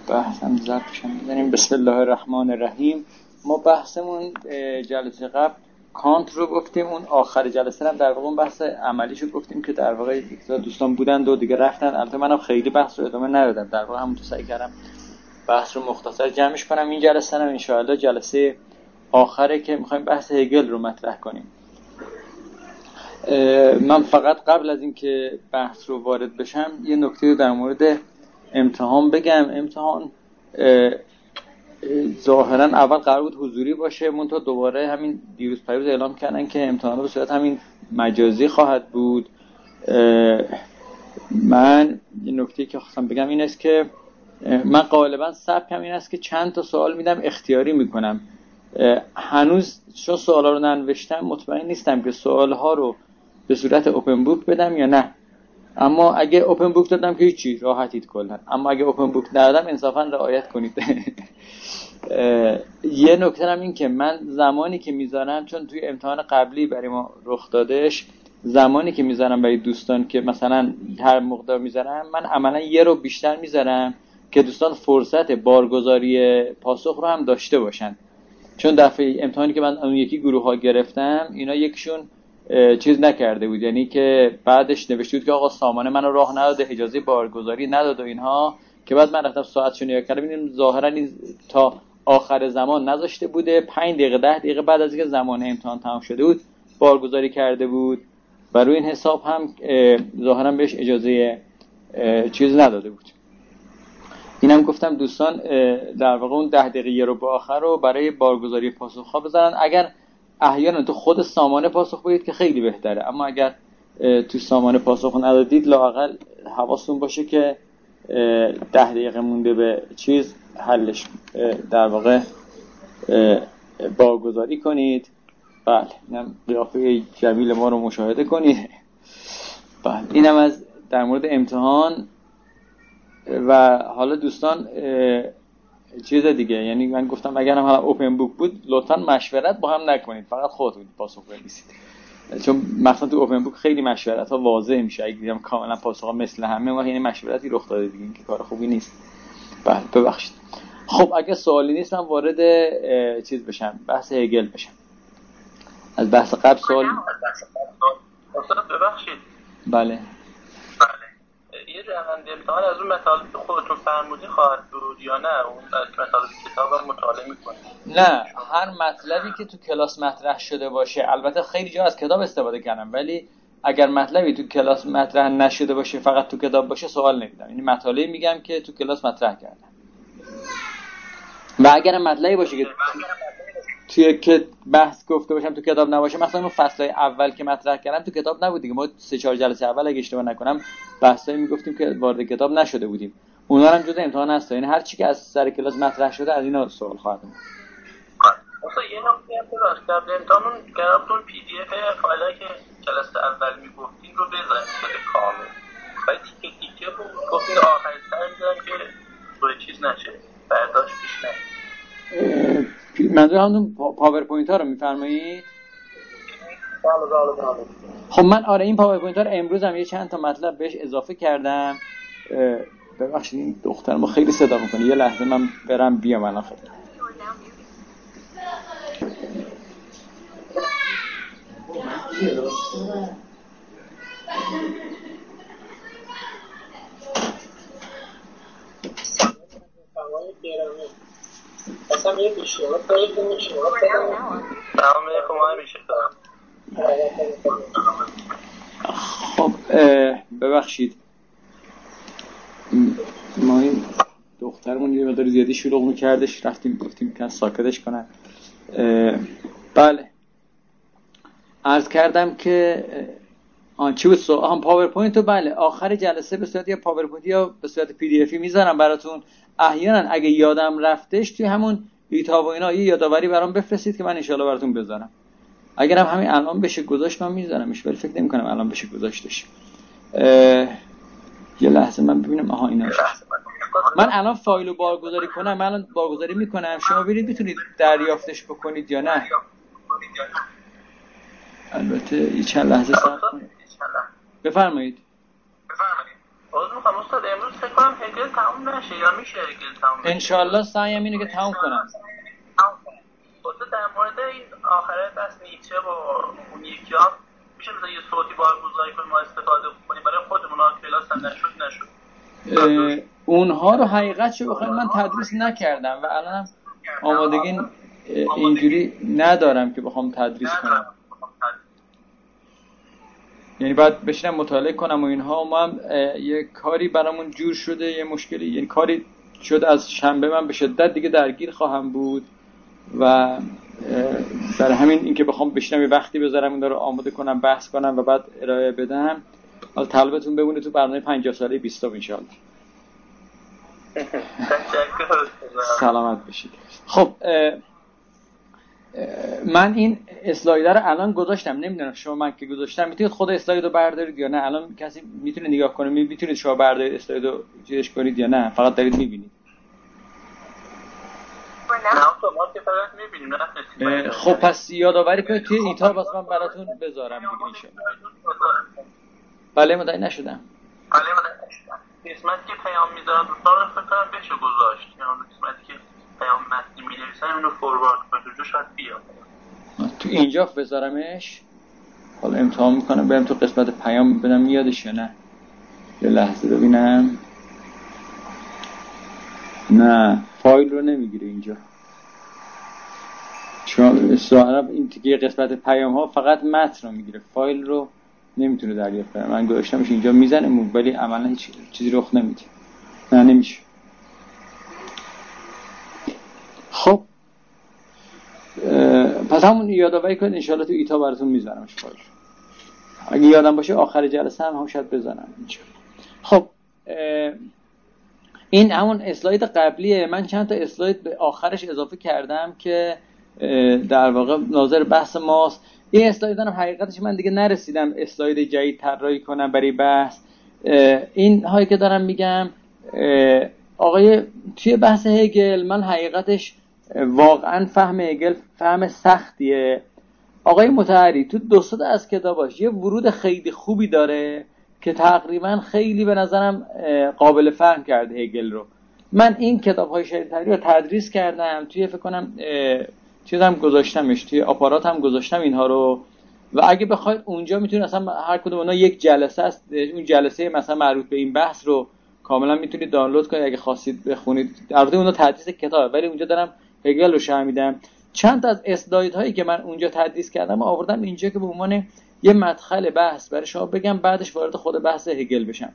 بحثم ضبطشم می‌زنیم. بسم الله الرحمن الرحیم. ما بحثمون جلسه قبل کانت رو گفتیم، اون آخر جلسه هم در واقع اون بحث عملیشو گفتیم که در واقع دوستان بودن و دیگه رفتن. البته منم خیلی بحث رو ادامه ندادم، در واقع همون تو سعی کردم بحث رو مختصر جمعش کنم. این جلسه هم ان شاء الله جلسه آخره که می‌خوایم بحث هگل رو مطرح کنیم. من فقط قبل از اینکه بحث رو وارد بشم یه نکته در مورد امتحان بگم. امتحان ظاهرا اول قرار بود حضوری باشه، منتها دوباره همین دیروز پیروز اعلام کردن که امتحان به صورت همین مجازی خواهد بود. من یه نکته که خواستم بگم این است که من غالبا سبکم این است که چند تا سوال میدم اختیاری میکنم. هنوز چون سوالا رو ننوشتم مطمئن نیستم که سوالها رو به صورت اوپن بوک بدم یا نه. اما اگه اوپن بوک دادم که هیچی، راحتید کلا. اما اگه اوپن بوک ندادم انصافا رعایت کنید. یه نکته هم این که من زمانی که میذارم، چون توی امتحان قبلی برای ما رخ دادش، زمانی که میذارم برای دوستان که مثلا هر مقدار میذارم، من عملا یه رو بیشتر میذارم که دوستان فرصت بارگذاری پاسخ رو هم داشته باشن. چون دفعه امتحانی که من اون یکی گروه ها گرفتم، اینا یکشون چیز نکرده بود، یعنی که بعدش نوشته بود که آقا سامانه منو راه نداده، اجازه بارگذاری نداد و اینها، که بعد من رفتم ساعتشو نگاه کردم ببینیم ظاهرا این تا آخر زمان نذاشته بوده، 5 دقیقه 10 دقیقه بعد از اینکه زمان امتحان تمام شده بود بارگذاری کرده بود و روی این حساب هم ظاهرا بهش اجازه چیز نداده بود. اینم گفتم دوستان در واقع اون 10 دقیقه رو به آخر رو برای بارگذاری پاسخ‌ها بذارن. اگر احیانا تو خود سامانه پاسخ بدید که خیلی بهتره، اما اگر تو سامانه پاسخ ندادید لااقل حواستون باشه که 10 دقیقه مونده به چیز حلش در واقع بارگذاری کنید. بله، اینم قیافه جمیل ما رو مشاهده کنید. بله، اینم از در مورد امتحان. و حالا دوستان چیز دیگه، یعنی من گفتم اگر هم حالا اوپن بوک بود لطفاً مشورت با هم نکنید، فقط خودتون پاسخ بنویسید، چون مثلا تو اوپن بوک خیلی مشورت ها واضح میشه. اگه دیدم کاملا پاسخ ها مثل همه، ما یعنی مشورتی رخ داده دیگه، این که کار خوبی نیست. بله ببخشید. خب اگه سوالی نیست من وارد چیز بشم، بحث هگل بشم. از بحث قبل سوال ببخشید. بله. یه روند امتحان از اون مطالبی که خودتون فرمودین خواهد بود یا نه؟ اون مطالب کتاب رو مطالعه میکنید؟ نه، هر مطلبی که تو کلاس مطرح شده باشه. البته خیلی جا از کتاب استفاده کردم، ولی اگر مطلبی تو کلاس مطرح نشده باشه فقط تو کتاب باشه سوال نمیدم. یعنی مطالبی میگم که تو کلاس مطرح کردم. و اگر مطلبی باشه که توی که بحث گفته باشم تو کتاب نباشه، مثلا اون فصلای اول که مطرح کردم تو کتاب نبود دیگه. ما 3-4 جلسه اول اگه اشتباه نکنم بحثایی میگفتیم که وارد کتاب نشده بودیم، اونا هم جزء امتحان هست. یعنی هر چی که از سر کلاس مطرح شده از اینا سوال خواهد بود. مثلا یه نکته هم بذارید قبل امتحان گرفتون پی دی اف فایلی که جلسه اول میگفتین رو بذارید خود کامل. بعد تیکه تیکه رو گفتین آخر سر میذارن که روی چیز نشه، برداشت پیش نشه. منظور همون پاورپوینت ها رو میفرمایید؟ بله. خب من این پاورپوینت ها رو امروز هم یه چند تا مطلب بهش اضافه کردم. ببخشید این دختر ما خیلی صدا میکنه، یه لحظه من برم بیام الان. خیلی اصلا یه بیشتر کنید میشه تمام کمای میشه. خب ببخشید ما این دخترمون یه مقدار زیادی شلوغ میکردش، رفتیم گفتیم که ساکتش کنن. بله عرض کردم که چی بود سوال؟ پاورپوینت رو بله آخر جلسه به صورت یا پاورپوینت یا به صورت پی دی افی میذارم براتون. احیانا اگه یادم رفتش توی همون ایتاب و اینا یه یادآوری برام بفرستید که من ان شاءالله براتون بذارم. اگرم همین الان بشه گذاشت من میذارمش، ولی فکر نمی‌کنم الان بشه گذاشتش. یه لحظه من ببینم. اینا من الان فایل رو بارگذاری کنم، من الان بارگذاری میکنم، شما برید میتونید دریافتش بکنید یا نه. البته یه چند لحظه صبر کنید. بفرمایید. عذر میخوام استاد، امروز فکر کنم هگل تموم نشه یا میشه هگل تموم بشه؟ انشالله سعیم اینه که تموم کنم. استاد در مورد این آخره بس نیچه و اون یکی ها میشه مثلا یه صوتی بارگذاری کنیم ما استفاده کنیم برای خودمون؟ کلاس هم نشد. اونها رو حقیقتشو بخواید من تدریس نکردم و الان آمادگی اینجوری ندارم که بخوام تدریس کنم. یعنی باید بشینم مطالعه کنم و اینها. ما هم یه کاری برامون جور شده، یه مشکلی، یعنی کاری شده از شنبه من به شدت دیگه درگیر خواهم بود و برای همین اینکه بخوام بشینم یه وقتی بذارم این رو آماده کنم، بحث کنم و بعد ارائه بدم. حالا طلبتون بمونه تو برنامه 50 ساله 20 ان شاء الله. سلامت باشید. خب من این اسلاید رو الان گذاشتم، نمیدونم شما من که گذاشتم میتونید خود اسلاید رو بردارید یا نه. الان کسی میتونه نگاه کنه، میتونید شما بردارید اسلاید رو چیزش کنید یا نه فقط دارید میبینید؟ خب پس یادآوری کنید توی ایتاب اصلا براتون بذارم دیگه انشاءالله. بله متوجه نشدم. قسمتی که پیام میذارم دوستان رو فکر کنم بشه گذاشت، یعنی قسمتی که پیام متنی می‌نویسن اونو فوروارد کنید اونجا شاید بیاد. تو اینجا بذارمش. حالا امتحان میکنم برم تو قسمت پیام بدم میادش یا نه. یه لحظه ببینم. نه فایل رو نمیگیره اینجا. چون سوال این تیکه قسمت پیام ها فقط متن رو میگیره، فایل رو نمیتونه دریافت کنه. من گذاشتمش اینجا میزنه ولی عملا هیچ چیزی رخ نمیده. نه نمیشه. خب پس همون یادآوری کنید انشالله تو ایتا براتون میذارمش فایل. اگه یادم باشه آخر جلسه هم شاید بزنم انشالله. خب این همون اسلاید قبلیه. من چند تا اسلاید به آخرش اضافه کردم که در واقع ناظر بحث ماست. این اسلاید هم حقیقتش من دیگه نرسیدم اسلاید جدید طراحی کنم برای بحث. این هایی که دارم میگم آقای توی بحث هگل من حقیقتش واقعا فهم هگل فهم سختیه. آقای مطهری تو دو سه از کتاباش یه ورود خیلی خوبی داره که تقریبا خیلی به نظرم قابل فهم کرده هگل رو. من این کتاب‌های شریعتی رو تدریس کردم، توی فکر کنم چیزام گذاشتمش، توی آپارات هم گذاشتم اینها رو و اگه بخواید اونجا میتونید اصلا هر کدوم اونا یک جلسه است، اون جلسه مثلا مربوط به این بحث رو کاملا میتونید دانلود کنید اگه خواستید بخونید. البته اونا تدریس کتابه ولی اونجا دارم هگل رو شرح میدم. چند تا از اسلاید هایی که من اونجا تدریس کردم آوردم اینجا که به عنوان یه مدخل بحث برای شما بگم، بعدش وارد خود بحث هگل بشم.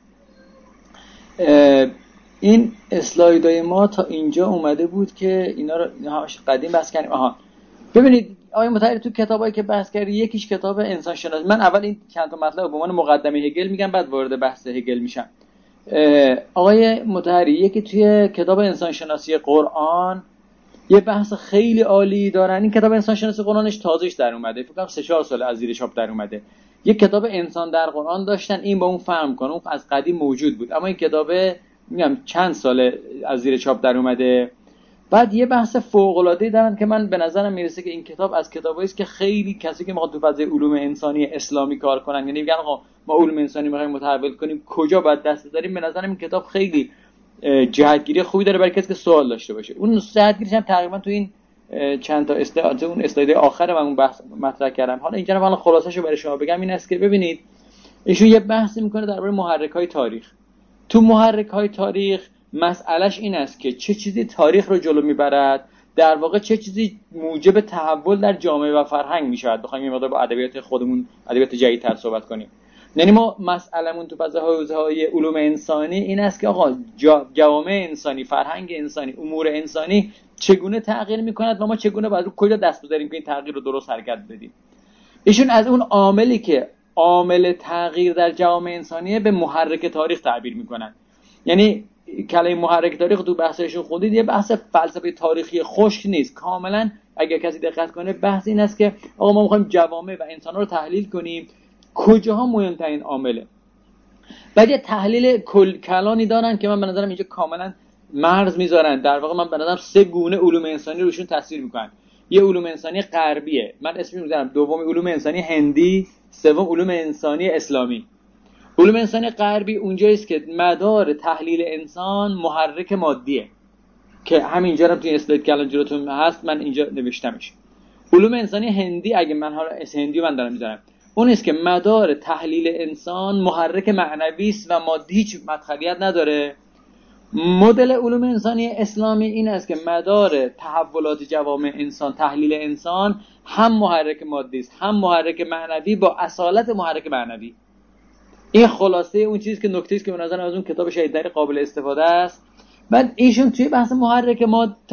این اسلایدهای ما تا اینجا اومده بود که اینا رو همش قدیم بحث کردیم. ببینید آقای مطهری تو کتابایی که بحث کردی یکیش کتاب انسان شناسی. من اول این چند تا مطلب به عنوان مقدمه هگل میگم بعد وارد بحث هگل میشم. آقای مطهری یکی توی کتاب انسان شناسی قرآن یه بحث خیلی عالی دارن. این کتاب انسان شناسی قرآنش تازهش در اومده، فکر کنم 3-4 سال از زیر چاپ در اومده. یک کتاب انسان در قرآن داشتن، این با اون فهم کنه، اون از قدیم موجود بود اما این کتاب میگم چند سال از زیر چاپ در اومده. بعد یه بحث فوق العاده دارن که من به نظرم میرسه که این کتاب از کتابایی است که خیلی کسی که میخواد تو فضای علوم انسانی اسلامی کار کنن، یعنی میگن آقا ما علوم انسانی میخوایم متحول کنیم کجا باید دست بذاریم، به نظرم این کتاب خیلی جهتگیری خوبی داره برای کسی که سوال داشته باشه. اون جهتگیریش هم تقریبا تو این چند تا اون اسلاید آخر من اون بحث مطرح کردم. حالا اینجا من خلاصه‌شو برای شما بگم این است که ببینید ایشون یه بحثی میکنه درباره محرک‌های تاریخ. تو محرک‌های تاریخ مسئلهش این است که چه چیزی تاریخ رو جلو میبرد، در واقع چه چیزی موجب تحول در جامعه و فرهنگ میشود. بخوایم یه مقدار با ادبیات خودمون، ادبیات جدیدتر صحبت کنیم. یعنی ما مسئله‌مون تو فضای حوزه‌های علوم انسانی این است که آقا جوامع انسانی، فرهنگ انسانی، امور انسانی چگونه تغییر می‌کند و ما چگونه باید رو کجا دست بذاریم که این تغییر رو درست حرکت بدیم. ایشون از اون عاملی که عامل تغییر در جوامع انسانیه به محرک تاریخ تعبیر می‌کنن. یعنی کلمه محرک تاریخ تو بحثشون خودید یه بحث فلسفه تاریخی خشک نیست. کاملا اگه کسی دقت کنه بحث این است که آقا ما می‌خوایم جوامع و انسان‌ها رو تحلیل کنیم، کجاها مهمترین عامله. بعد یه تحلیل کلانی دارن که من به نظرم اینجا کاملا مرز میذارن. در واقع من به نظرم 3 گونه علوم انسانی روشون تاثیر میکنن. یه علوم انسانی غربیه، من اسمش میذارم دوم علوم انسانی هندی، سوم علوم انسانی اسلامی. علوم انسانی غربی اونجاییست که مدار تحلیل انسان محرک مادیه، که همینجا هم توی اسلاید که الان جلوتون هست من اینجا نوشتمش. علوم انسانی هندی، اگه من حالا هندی من دارم میذارم، اون است که مدار تحلیل انسان محرک معنوی است و مادی هیچ مدخلیت نداره. مدل علوم انسانی اسلامی این است که مدار تحولات جوامع انسان، تحلیل انسان، هم محرک مادی است هم محرک معنوی با اصالت محرک معنوی. این خلاصه اون چیزی که نکته است که به نظر از اون کتاب شهیدنری قابل استفاده است. بعد ایشون توی بحث محرک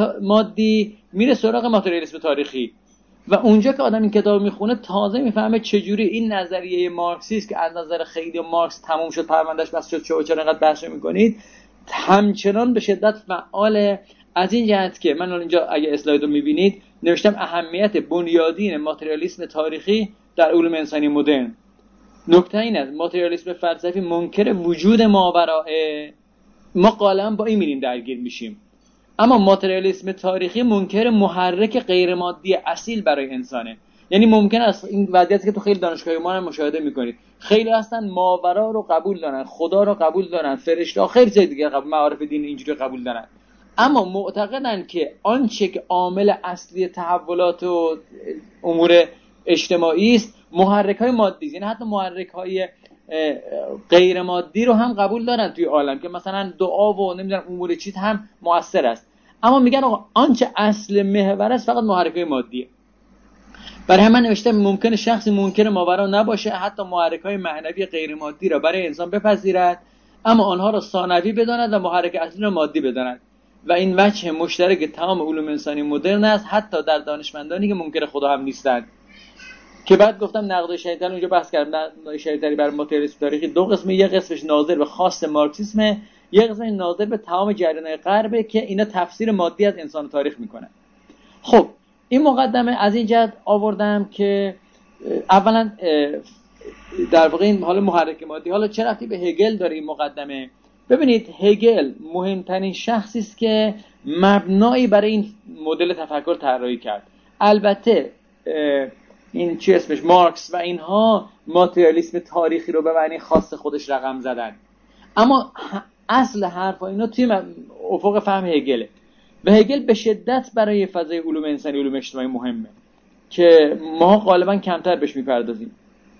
مادی میره سراغ ماتریالیسم تاریخی و اونجا که آدم این کتاب میخونه تازه میفهمه چجوری این نظریه مارکسیست که از نظر خیلی مارکس تموم شد، پروندهش بس شد، چرا اینقدر بحث میکنید، همچنان به شدت فعاله. از این جهت که من اینجا اگه اسلایدو میبینید نوشتم اهمیت بنیادین ماتریالیسم تاریخی در علوم انسانی مدرن. نکته این است ماتریالیسم فلسفی منکر وجود ماورائه، ما غالبا با این میریم درگیر میشیم، اما ماتریالیسم تاریخی منکر محرک غیر مادی اصیل برای انسانه. یعنی ممکن است این وضعیتی که تو خیلی دانشگاه ما هم مشاهده میکنید، خیلی هستن ماورا رو قبول دارن، خدا رو قبول دارن، فرشته، خیلی چیز دیگه قبول، معارف دین اینجوری قبول دارن، اما معتقدن که آنچه که عامل اصلی تحولات و امور اجتماعی است محرک‌های مادی است. یعنی حتی محرک‌های غیر مادی رو هم قبول دارن توی عالم که مثلا دعا و نمیدونم امور چیز هم مؤثر است، اما میگن آقا آنچه اصل محور است فقط محرک‌های مادیه. برای همین نوشته ممکنه شخصی منکر ماورا نباشه، حتی محرک‌های معنوی غیر مادی را برای انسان بپذیرد، اما آنها را ثانوی بداند و محرک اصلی را مادی بداند و این وجه مشترک تمام علوم انسانی مدرن است، حتی در دانشمندانی که منکر خدا هم نیستند. که بعد گفتم نقد شهیدتری اونجا بحث کردم، نقد شهیدتری بر ماتریالیسم تاریخی دو قسمه، یک قسمش ناظر به خاص مارکسیسم، یک قسمش ناظر به تمام جریان‌های غربه که اینا تفسیر مادی از انسان تاریخ میکنن. خب این مقدمه از این جهت آوردم که اولا در واقع این حالا محرک مادی، حالا چه ربطی به هگل داره این مقدمه؟ ببینید هگل مهمترین شخصی است که مبنایی برای این مدل تفکر طراحی کرد. البته این چی اسمش مارکس و اینها ماتریالیسم تاریخی رو به معنی خاص خودش رقم زدن، اما اصل حرفا اینا توی افق فهم هگله و هگل به شدت برای فضای علوم انسانی، علوم اجتماعی مهمه که ما غالبا کمتر بهش میپردازیم.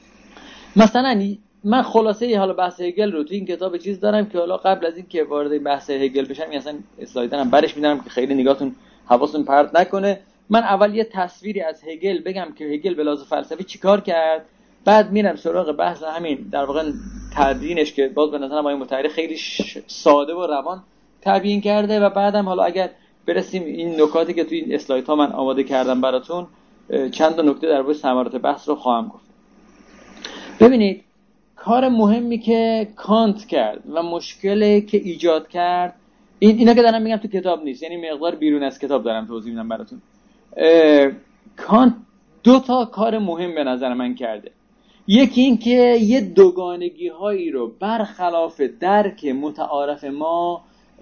مثلا من خلاصه حالا بحث هگل رو توی این کتاب چیز دارم که حالا قبل از این که وارد بحث هگل بشم مثلا اسلایدرم برش میدارم که خیلی نگاهتون حواستون پرت نکنه. من اول یه تصویری از هگل بگم که هگل به لحاظ فلسفی چیکار کرد، بعد میرم سراغ بحث همین در واقع تدوینش که باز به نظرم آقای مطهری خیلی ساده و روان تبیین کرده و بعدم حالا اگر برسیم این نکاتی که توی این اسلایدها من آماده کردم براتون چند تا نکته درباره ثمرات بحث رو خواهم گفت. ببینید کار مهمی که کانت کرد و مشکلی که ایجاد کرد، اینا که دارم میگم تو کتاب نیست، یعنی مقدار بیرون از کتاب دارم توضیح میدم براتون. کانت دو تا کار مهم به نظر من کرده. یکی این که یه دوگانگی هایی رو برخلاف درک متعارف ما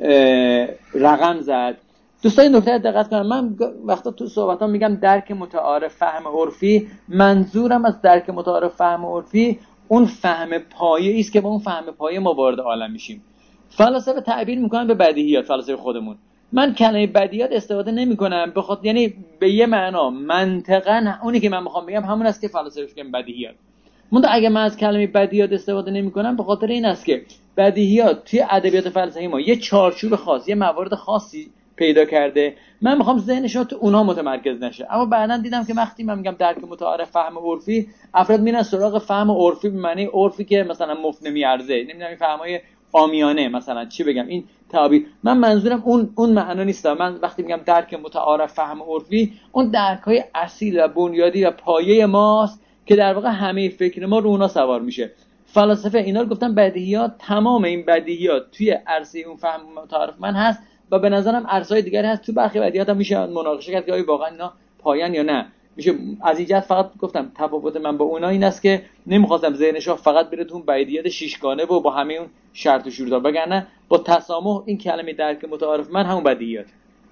رقم زد. دوستان نکته دقت کنم، من وقتا تو صحبتام میگم درک متعارف فهم عرفی، منظورم از درک متعارف فهم عرفی اون فهم پایه‌ای است که با اون فهم پایه ما وارد عالم میشیم. فلسفه تعبیر میکنن به بدیهیات، فلسفه خودمون. من کلمه بدیهیات استفاده نمیکنم بخاطر یعنی به یه معنا منطقاً اونی که من میخوام بگم همون است که فلسفه میگن بدیهیات. منتها اگه من از کلمه بدیهیات استفاده نمیکنم به خاطر این است که بدیهیات توی ادبیات فلسفی ما یه چارچوب خاص، یه موارد خاصی پیدا کرده، من میخوام ذهنشون تو اونها متمرکز نشه. اما بعداً دیدم که وقتی من میگم درک متعارف فهم عرفی، افراد میرن سراغ فهم عرفی به معنی عرفی که مثلا مفت نمیارزه، نمیدونم این فهمای عامیانه مثلا چی بگم، این تعبیر من منظورم اون معنا نیست. من وقتی میگم درک متعارف فهم عرفی، اون درک‌های اصیل و بنیادی و پایه ماست که در واقع همه فکر ما رو اونا سوار میشه. فلسفه اینا رو گفتم بدیهیات، تمام این بدیهیات توی عرصه اون فهم متعارف من هست و به نظرم عرصه‌های دیگری هست. تو برخی بدیهیات هم میشه مناقشه کرد که آیا واقعا اینا پایان یا نه. میشه از این جهت فقط گفتم تفاوت من با اونها این است که نمیخواستم ذهنشون فقط بره تو بدیهیات شیشگانه و با همه اون شرط و شروطا، وگرنه با تسامح این کلمه درک متعارف من همون بدیهیات.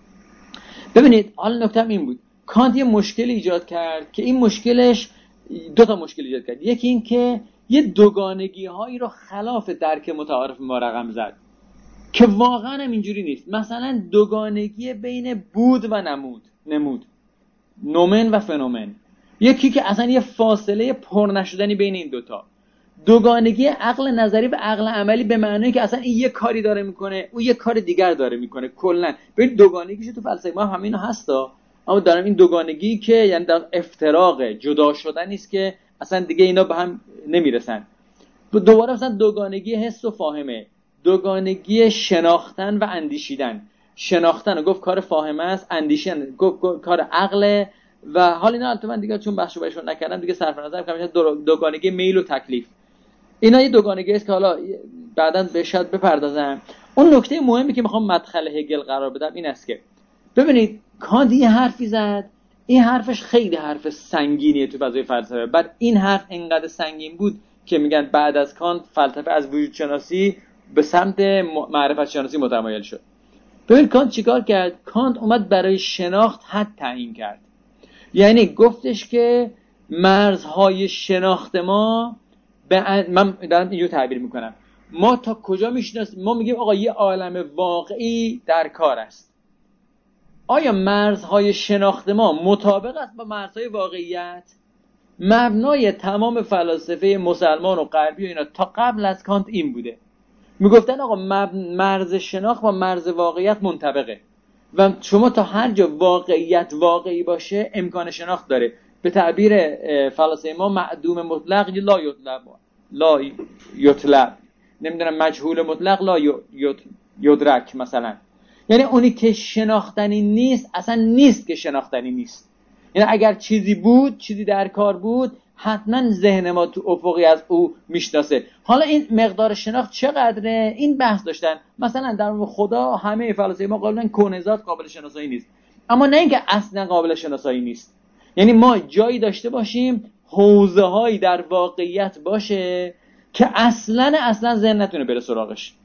ببینید حالا نکته‌ام این بود، کانت یه مشکل ایجاد کرد که این مشکلش دو تا مشکل ایجاد کرد. یکی این که یه دوگانگی هایی رو خلاف درک متعارف ما رقم زد که واقعا هم اینجوری نیست. مثلا دوگانگی بین بود و نمود، نومن و فنومن، یکی که اصلا یه فاصله پر نشدنی بین این دوتا. دوگانگی عقل نظری و عقل عملی به معنی که اصلا این یه کاری داره میکنه، اون یه کار دیگر داره میکنه. کلا ببین دوگانگیش تو فلسفه ما همینو هستا، اما دارم این دوگانگی که یعنی در افتراق جدا شدن نیست که اصلا دیگه اینا به هم نمیرسن. دوباره مثلا دوگانگی حس و فاهمه، دوگانگی شناختن و اندیشیدن. شناختن رو گفت کار فاهمه است، اندیشیدن گفت کار عقله. و حال اینا البته من دیگه چون بحثو بهشون نکردم دیگه صرف نظر کنم. دوگانگی میل و تکلیف، اینا یه دوگانگی است که حالا بعداً به شاید بپردازم. اون نکته مهمی که میخوام مدخل هگل قرار بدم این است که ببینید کانت یه حرفی زد، این حرفش خیلی حرف سنگینیه تو فضای فلسفه. بعد این حرف اینقدر سنگین بود که میگن بعد از کانت فلسفه از وجود شناسی به سمت معرفت شناسی متمایل شد. ببین کانت چیکار کرد؟ کانت اومد برای شناخت حد تعیین کرد. یعنی گفتش که مرزهای شناخت ما من دارم اینجور تعبیر میکنم، ما تا کجا میشناسیم؟ ما میگیم آقا یه عالم واقعی در کار است. آیا مرزهای شناخت ما مطابق است با مرزهای واقعیت؟ مبنای تمام فلاسفه مسلمان و غربی و اینا تا قبل از کانت این بوده، میگفتن آقا مرز شناخت با مرز واقعیت منطبقه و شما تا هر جا واقعیت واقعی باشه امکان شناخت داره. به تعبیر فلاسفه ما معدوم مطلق لا یطلب، نمیدونم مجهول مطلق لا یدرک مثلا. یعنی اونی که شناختنی نیست اصلا نیست که شناختنی نیست. یعنی اگر چیزی بود، چیزی در کار بود، حتما ذهن ما تو افقی از او میشناسه. حالا این مقدار شناخت چقدره این بحث داشتن. مثلا در مورد خدا همه فلاسفه ما قائلن کون ذات قابل شناسایی نیست، اما نه اینکه اصلا قابل شناسایی نیست. یعنی ما جایی داشته باشیم حوزه هایی در واقعیت باشه که اصلا ذهن نتونه بره سراغش.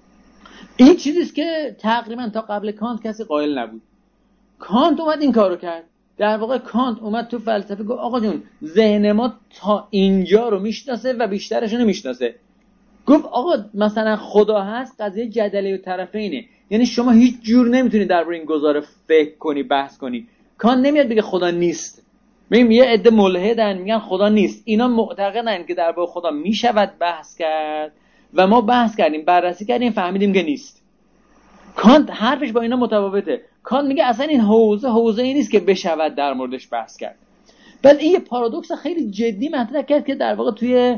این چیزیست که تقریبا تا قبل کانت کسی قائل نبود. کانت اومد این کارو کرد. در واقع کانت اومد تو فلسفه گفت آقا جون ذهن ما تا اینجا رو میشناسه و بیشترش رو نمیشناسه. گفت آقا مثلا خدا هست، قضیه جدلی و طرفینه. یعنی شما هیچ جور نمیتونی درباره این گزاره فکر کنی، بحث کنی. کانت نمیاد بگه خدا نیست. ببین یه عده ملحدن میگن خدا نیست، اینا معتقدن که درباره خدا میشود بحث کرد و ما بحث کردیم، بررسی کردیم، فهمیدیم که نیست. کانت حرفش با اینا متفاوته. کانت میگه اصلا این حوزه ای نیست که بشود در موردش بحث کرد. بعد این یه پارادوکس خیلی جدی مطرح کرد که در واقع توی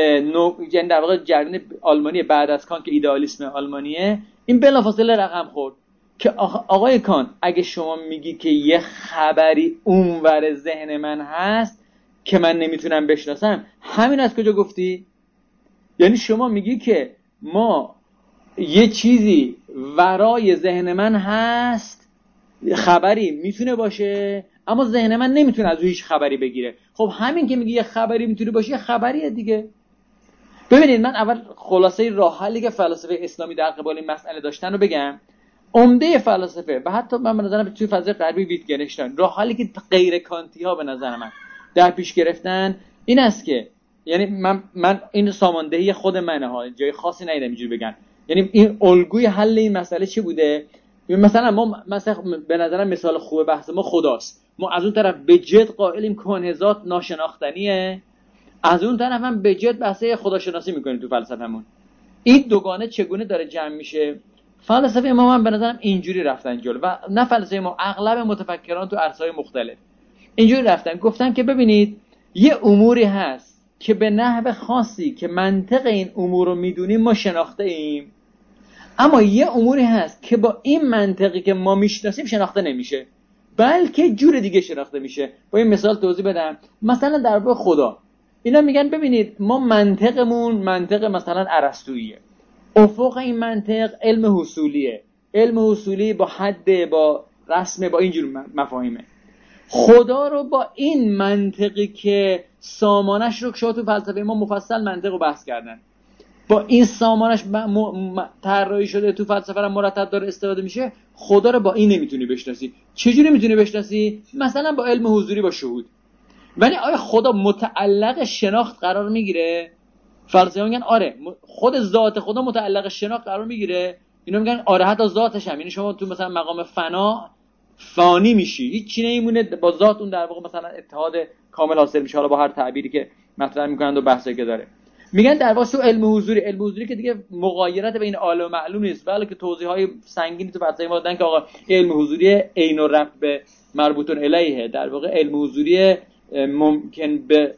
یعنی در واقع جریان آلمانی بعد از کانت که ایدئالیسم آلمانیه، این بلافاصله رقم خورد که آقای کانت اگه شما میگی که یه خبری اونور ذهن من هست که من نمیتونم بشناسم، همین از کجا گفتی؟ یعنی شما میگی که ما یه چیزی ورای ذهن من هست، خبری میتونه باشه اما ذهن من نمیتونه از هیچ خبری بگیره. خب همین که میگی یه خبری میتونه باشه یه خبریه دیگه. ببینید من اول خلاصه راه حلی که فلاسفه اسلامی در قبال این مسئله داشتن رو بگم. عمده فلاسفه و حتی من به نظرم توی فضای غربی ویتگنشتاین راه حلی که غیر کانتی ها به نظر من در پیش گرفتن این است که یعنی من این ساماندهی خود منه ها، جای خاصی ندیدم اینجوری بگن. یعنی این الگوی حل این مسئله چی بوده؟ مثلا ما مثلا به نظرم مثال خوب بحث ما خداست. ما از اون طرف به جد قائلیم کون ذات ناشناختنیه، از اون طرف هم به جد بحث خداشناسی میکنیم تو فلسفهمون. این دوگانه چگونه داره جمع میشه؟ فلسفه ما من به نظرم اینجوری رفتن جلو و نه فلسفه ما، اغلب متفکران تو عرصه‌های مختلف اینجوری رفتن گفتن که ببینید یه اموری هست که به نحو خاصی که منطق این امور رو میدونیم ما شناخته ایم، اما یه اموری هست که با این منطقی که ما میشناسیم شناخته نمیشه بلکه جور دیگه شناخته میشه. با این مثال توضیح بدم. مثلا در باب خدا اینا میگن ببینید ما منطقمون منطق مثلا ارسطوییه، افق این منطق علم حصولیه، علم حصولی با حد، با رسم، با اینجور مفاهیمه. خدا رو با این منطقی که سامانش رو شما تو فلسفه ما مفصل منطق رو بحث کردن، با این سامانش طراحی شده تو فلسفه را مرتب داره استفاده میشه، خدا رو با این نمیتونی بشناسی. چجوری میتونی بشناسی؟ مثلا با علم حضوری، با شهود. ولی آیا خدا متعلق شناخت قرار میگیره؟ فلسفه میگن آره خود ذات خدا متعلق شناخت قرار میگیره، اینا میگن آره حتی ذاتش هم، یعنی شما تو مثلا مقام فنا فانی میشی، هیچ چی نمیمونه، با ذات اون در واقع مثلا اتحاد کامل حاصل میشه، حالا با هر تعبیری که مطرح میکنند و بحثی که داره. میگن در واقع تو علم حضوری که دیگه مغایرت بین عالم و معلوم نیست، بلکه توضیحات سنگینی تو بحثای ما دادن که آقا علم حضوری عین و رب مربوط الیه، در واقع علم حضوری ممکن به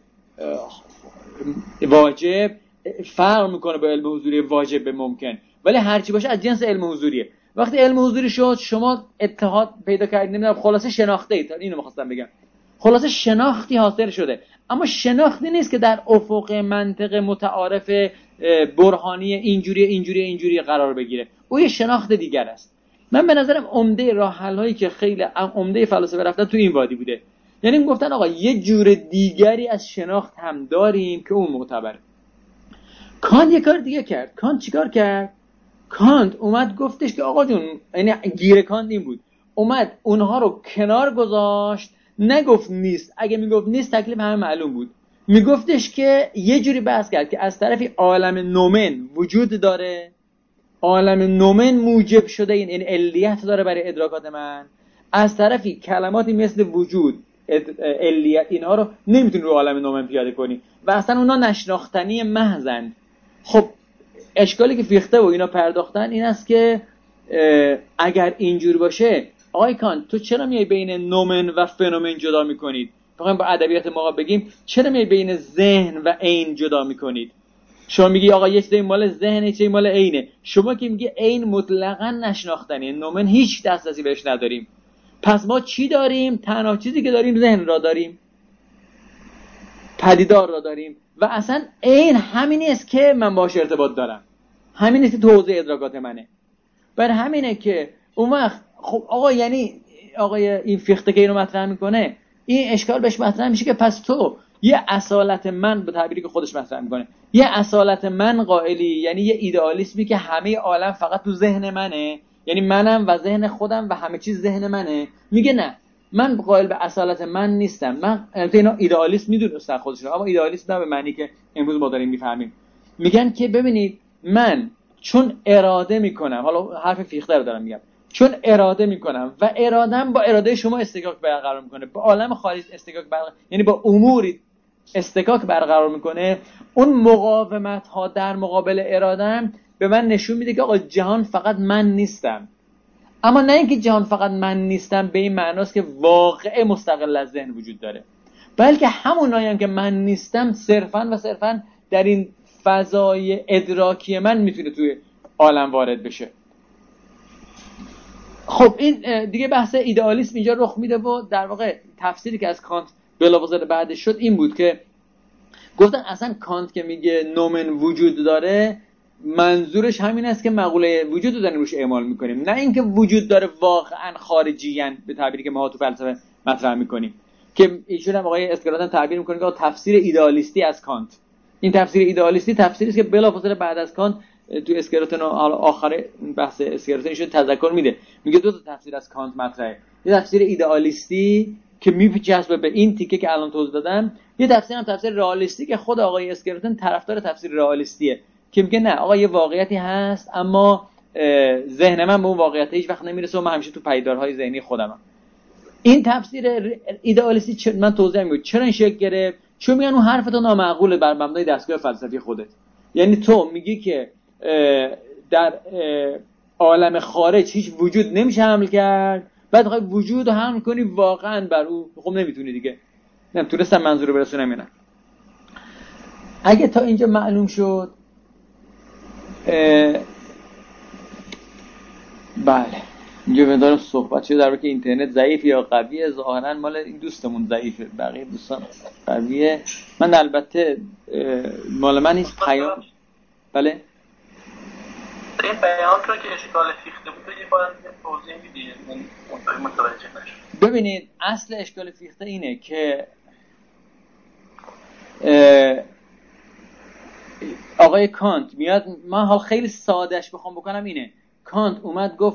واجب فرق میکنه با علم حضوری واجب به ممکن، ولی هرچی باشه از جنس علم حضوریه. وقتی علم حضوری شد شما اتحاد پیدا کردید، نمیدونم خلاصه شناخته اید، اینو می‌خواستم بگم، خلاصه شناختی حاصل شده، اما شناختی نیست که در افق منطق متعارف برهانی اینجوری قرار بگیره، او یه شناخت دیگر است. من به نظرم عمده راه حل هایی که خیلی عمده فلاسفه رفتن تو این وادی بوده، یعنی میگفتن آقا یه جور دیگری از شناخت هم داریم که اون معتبره. کانت یه کار دیگه کرد. کانت چیکار کرد؟ کانت اومد گفتش که آقا جون، یعنی گیر کانت این بود، اومد اونها رو کنار گذاشت، نگفت نیست، اگه میگفت نیست تکلیف همه معلوم بود، میگفتش که یه جوری بحث کرد که از طرفی عالم نومن وجود داره، عالم نومن موجب شده این علیت داره برای ادراکات من، از طرفی کلماتی مثل وجود، علیت، اینها رو نمیتونی رو عالم نومن پیاده کنی و اصلا اونا نشناختنی محضن. خب اشکالی که فیخته و اینا پرداختن این است که اگر اینجور باشه آقای کانت تو چرا میای بین نومن و فنومن جدا میکنید؟ بخوایم با ادبیات ما بگیم چرا میای بین ذهن و عین جدا میکنید؟ شما میگی آقا یه چیزی مال ذهن، یه چیزی مال عینه، شما که میگی عین مطلقاً نشناختنیه، نومن هیچ دسترسی بهش نداریم، پس ما چی داریم؟ تنها چیزی که داریم ذهن را داریم، پدیدار را داریم و اصلا عین همینی است که من باهاش ارتباط دارم، همین است که تو حوزه ادراکات منه. بر همینه که اون وقت خب آقا، یعنی آقای این فیخته که اینو مطرح میکنه این اشکال بهش مطرح میشه که پس تو یه اصالت من، به تعبیری که خودش مطرح میکنه، یه اصالت من قائلی، یعنی یه ایدئالیسمی که همه عالم فقط تو ذهن منه، یعنی منم و ذهن خودم و همه چیز ذهن منه. میگه نه، من قائل به اصالت من نیستم. من اینا ایدئالیست میدونستن خودشون، اما ایدئالیست نه به معنی که امروز ما داریم میفهمیم. میگن که ببینید من چون اراده میکنم، حالا حرف فیخته رو دارم میگم، چون اراده میکنم و ارادم با اراده شما استکاک برقرار میکنه، با عالم خارج استکاک برقرار، یعنی با اموری استکاک برقرار میکنه، اون مقاومت ها در مقابل ارادم به من نشون میده که آقا جهان فقط من نیستم. اما نه اینکه جهان فقط من نیستم به این معناست که واقع مستقل از ذهن وجود داره، بلکه همونایی هم که من نیستم صرفاً در این فضای ادراکی من میتونه توی عالم وارد بشه. خب این دیگه بحث ایدئالیسم اینجا رخ میده و در واقع تفسیری که از کانت بلافاصله بعدش شد این بود که گفتن اصلا کانت که میگه نومن وجود داره منظورش همین است که مقوله وجود رو داریم روش اعمال میکنیم، نه اینکه وجود داره واقعا خارجیاً به تعبیری که ما تو فلسفه مطرح میکنیم، که ایشون هم آقای اسکراتن تعبیر میکنه که تفسیر ایدئالیستی از کانت. این تفسیر ایدئالیستی تفسیری است که بلافاصله بعد از کانت تو اسکراتن آخر بحث اسکراتن ایشون تذکر میده، میگه دو تا تفسیر از کانت مطرحه، یه تفسیر ایدئالیستی که میچسبه به این تیکه که الان توضیح دادم، یه تفسیر هم تفسیر رئالیستی که خود آقای اسکراتن طرفدار تفسیر رئالیستیه، که میگه نه آقا یه واقعیتی هست اما ذهن من به اون واقعیت هیچ وقت نمیرسه و من همیشه تو پدیدارهای ذهنی خودمم. این تفسیر ایدئالیستی من توضیح میدم چرا این شکل گرفت، چون میگن اون حرف تو نامعقوله بر مبنای دستگاه فلسفی خودت، یعنی تو میگی که در عالم خارج هیچ وجود نمیشه حمل کرد، بعد میخوای وجود رو حمل کنی واقعا بر او، خب نمیتونی دیگه. نمیتونستم منظور رو برسونم اینا. اگه تا اینجا معلوم شد بله اینجا مدارم صحبت شد در که اینترنت ضعیف یا قویه، ظاهرا مال این دوستمون ضعیفه، بقیه دوستان قویه. من البته مال من هیچ پیام بله این بیان رو که اشکال فیخته بود یه بار توضیح میدید من متوجه نشدم. ببینید اصل اشکال فیخته اینه که آقای کانت میاد، من حال خیلی سادهش بخوام بکنم اینه، کانت اومد گفت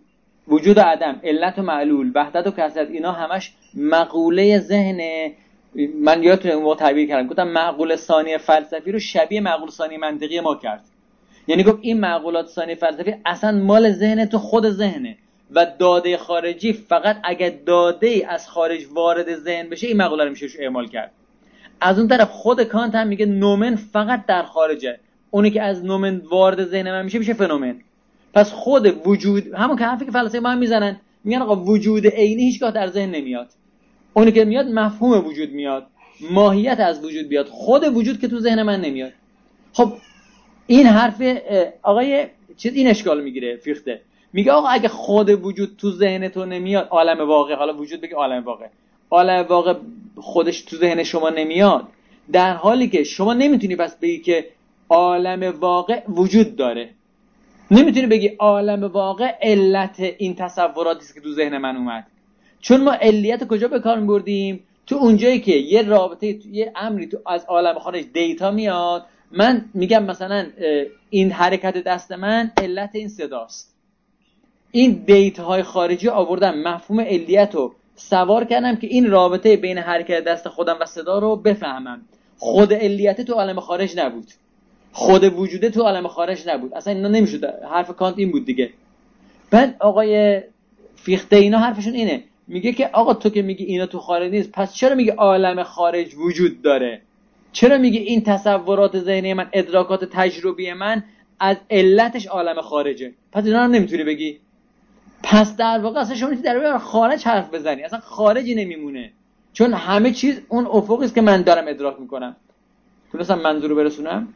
وجود و عدم، علت و معلول، وحدت و کثرت، اینا همش مقوله ذهنه من یادتونه اون موقع تعبیر کردم، گفتم معقول ثانی فلسفی رو شبیه معقول ثانی منطقی ما کرد. یعنی گفت این معقولات ثانی فلسفی اصلا مال ذهن تو، خود ذهنه و داده خارجی فقط اگه داده از خارج وارد ذهن بشه این مقوله رو میشه اعمال کرد. از اون طرف خود کانت هم میگه نومن فقط در خارجه، اونی که از نومن وارد ذهن من میشه فنومن. پس خود وجود، همون که حرفی که فلسفه ما هم میزنن، میگن آقا وجود عینی هیچگاه در ذهن نمیاد، اونی که میاد مفهوم وجود میاد، ماهیت از وجود بیاد، خود وجود که تو ذهن من نمیاد. خب این حرف آقای این اشکال میگیره فیخته، میگه آقا اگه خود وجود تو ذهن تو نمیاد، عالم واقع، حالا وجود بگی عالم واقع خودش تو ذهن شما نمیاد، در حالی که شما نمیتونی پس بگی که عالم واقع وجود داره، نمیتونی بگی عالم واقع علت این تصوراتی است که تو ذهن من اومد، چون ما علیت کجا به کار می‌بردیم؟ تو اونجایی که یه رابطه، یه امری تو از عالم خارج دیتا میاد، من میگم مثلا این حرکت دست من علت این صداست، این دیتاهای خارجی آوردم، مفهوم علیت رو سوار کردم که این رابطه بین حرکت دست خودم و صدا رو بفهمم. خود علیت تو عالم خارج نبود، خود وجوده تو عالم خارج نبود، اصلا اینا نمیشد. حرف کانت این بود دیگه. بعد آقای فیخته اینا حرفشون اینه، میگه که آقا تو که میگی اینا تو خارج نیست، پس چرا میگی عالم خارج وجود داره؟ چرا میگی این تصورات ذهنی من، ادراکات تجربی من از علتش عالم خارجه؟ پس اینا هم نمیتونی بگی. پس در واقع اصلا شما میتونی در خارج حرف بزنی، اصلا خارجی نمیمونه، چون همه چیز اون افقی است که من دارم ادراک میکنم. تونستم منظور رو برسونم؟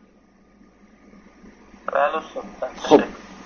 خب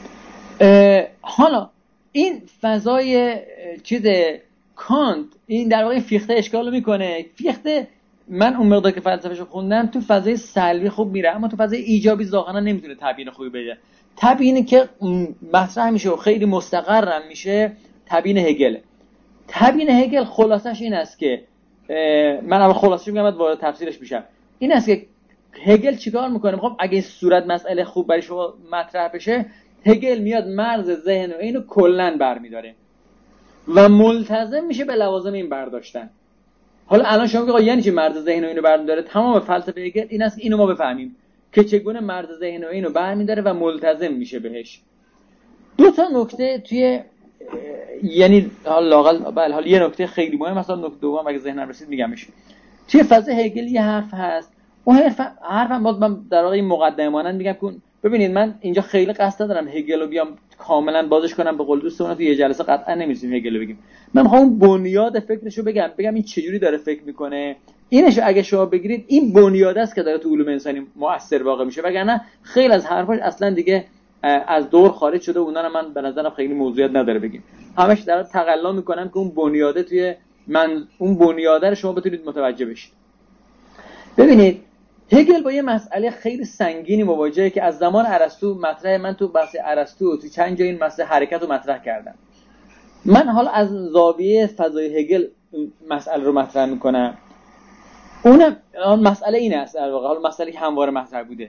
حالا این فضای چیز کانت، این در واقع فیخته اشکال میکنه. فیخته من اون مقدار که فلسفه‌شو خوندم تو فضای سلبی خوب میره، اما تو فضای ایجابی ظاهرا نمیتونه تبیین خوبی بده. تبیینی که مطرح میشه و خیلی مستقرم میشه تبیین هگل. تبیین هگل خلاصش این است که من اول خلاصش میگم بعد وارد تفسیرش میشم. این است که هگل چیکار میکنه؟ میخوام اگه این صورت مسئله خوب برای شما مطرح بشه، هگل میاد مرز ذهن و اینو کلا برمیداره و ملتزم میشه به لوازم این برداشتن. حالا الان شما میگید یعنی چی مرز ذهن و اینو برمیداره؟ تمام فلسفه هگل این است، اینو ما بفهمیم که چگونه مرز ذهن و اینو برمیداره و ملتزم میشه بهش. دو تا نکته توی یعنی حالا یه نکته خیلی مهم، مثلا نکته دوم اگه ذهنم رسید میگمش. توی فضای هگل یه حرف هست، اون حرفم باز من در واقع مقدمه مانند میگم که ببینید من اینجا خیلی قصد ندارم هگل رو بیام کاملا بازش کنم، به قول دوستمون تو یه جلسه قطعا نمی‌رسیم هگل رو بگیم. من میخوام بنیاد فکرشو بگم این چجوری داره فکر میکنه. اینش اگه شما بگیرید این بنیاد است که داره تو علوم انسانی مؤثر واقع میشه، وگرنه خیلی از حرفاش اصلا دیگه از دور خارج شده، اونا رو من به نظرم خیلی موضوعیت نداره بگیم. همش دارم تقلا میکنم که اون بنیاده توی من، اون بنیاده رو شما بتونید متوجه بشید. ببینید هگل با یه مسئله خیلی سنگینی مواجهه که از زمان ارسطو مطرحه. من تو بحث ارسطو تو چند جا این مسئله حرکت رو مطرح کردم. من حالا از زاویه فضای هگل مسئله رو مطرح میکنم. اون مسئله اینه است در واقع، حالا مسئله که همواره مطرح بوده،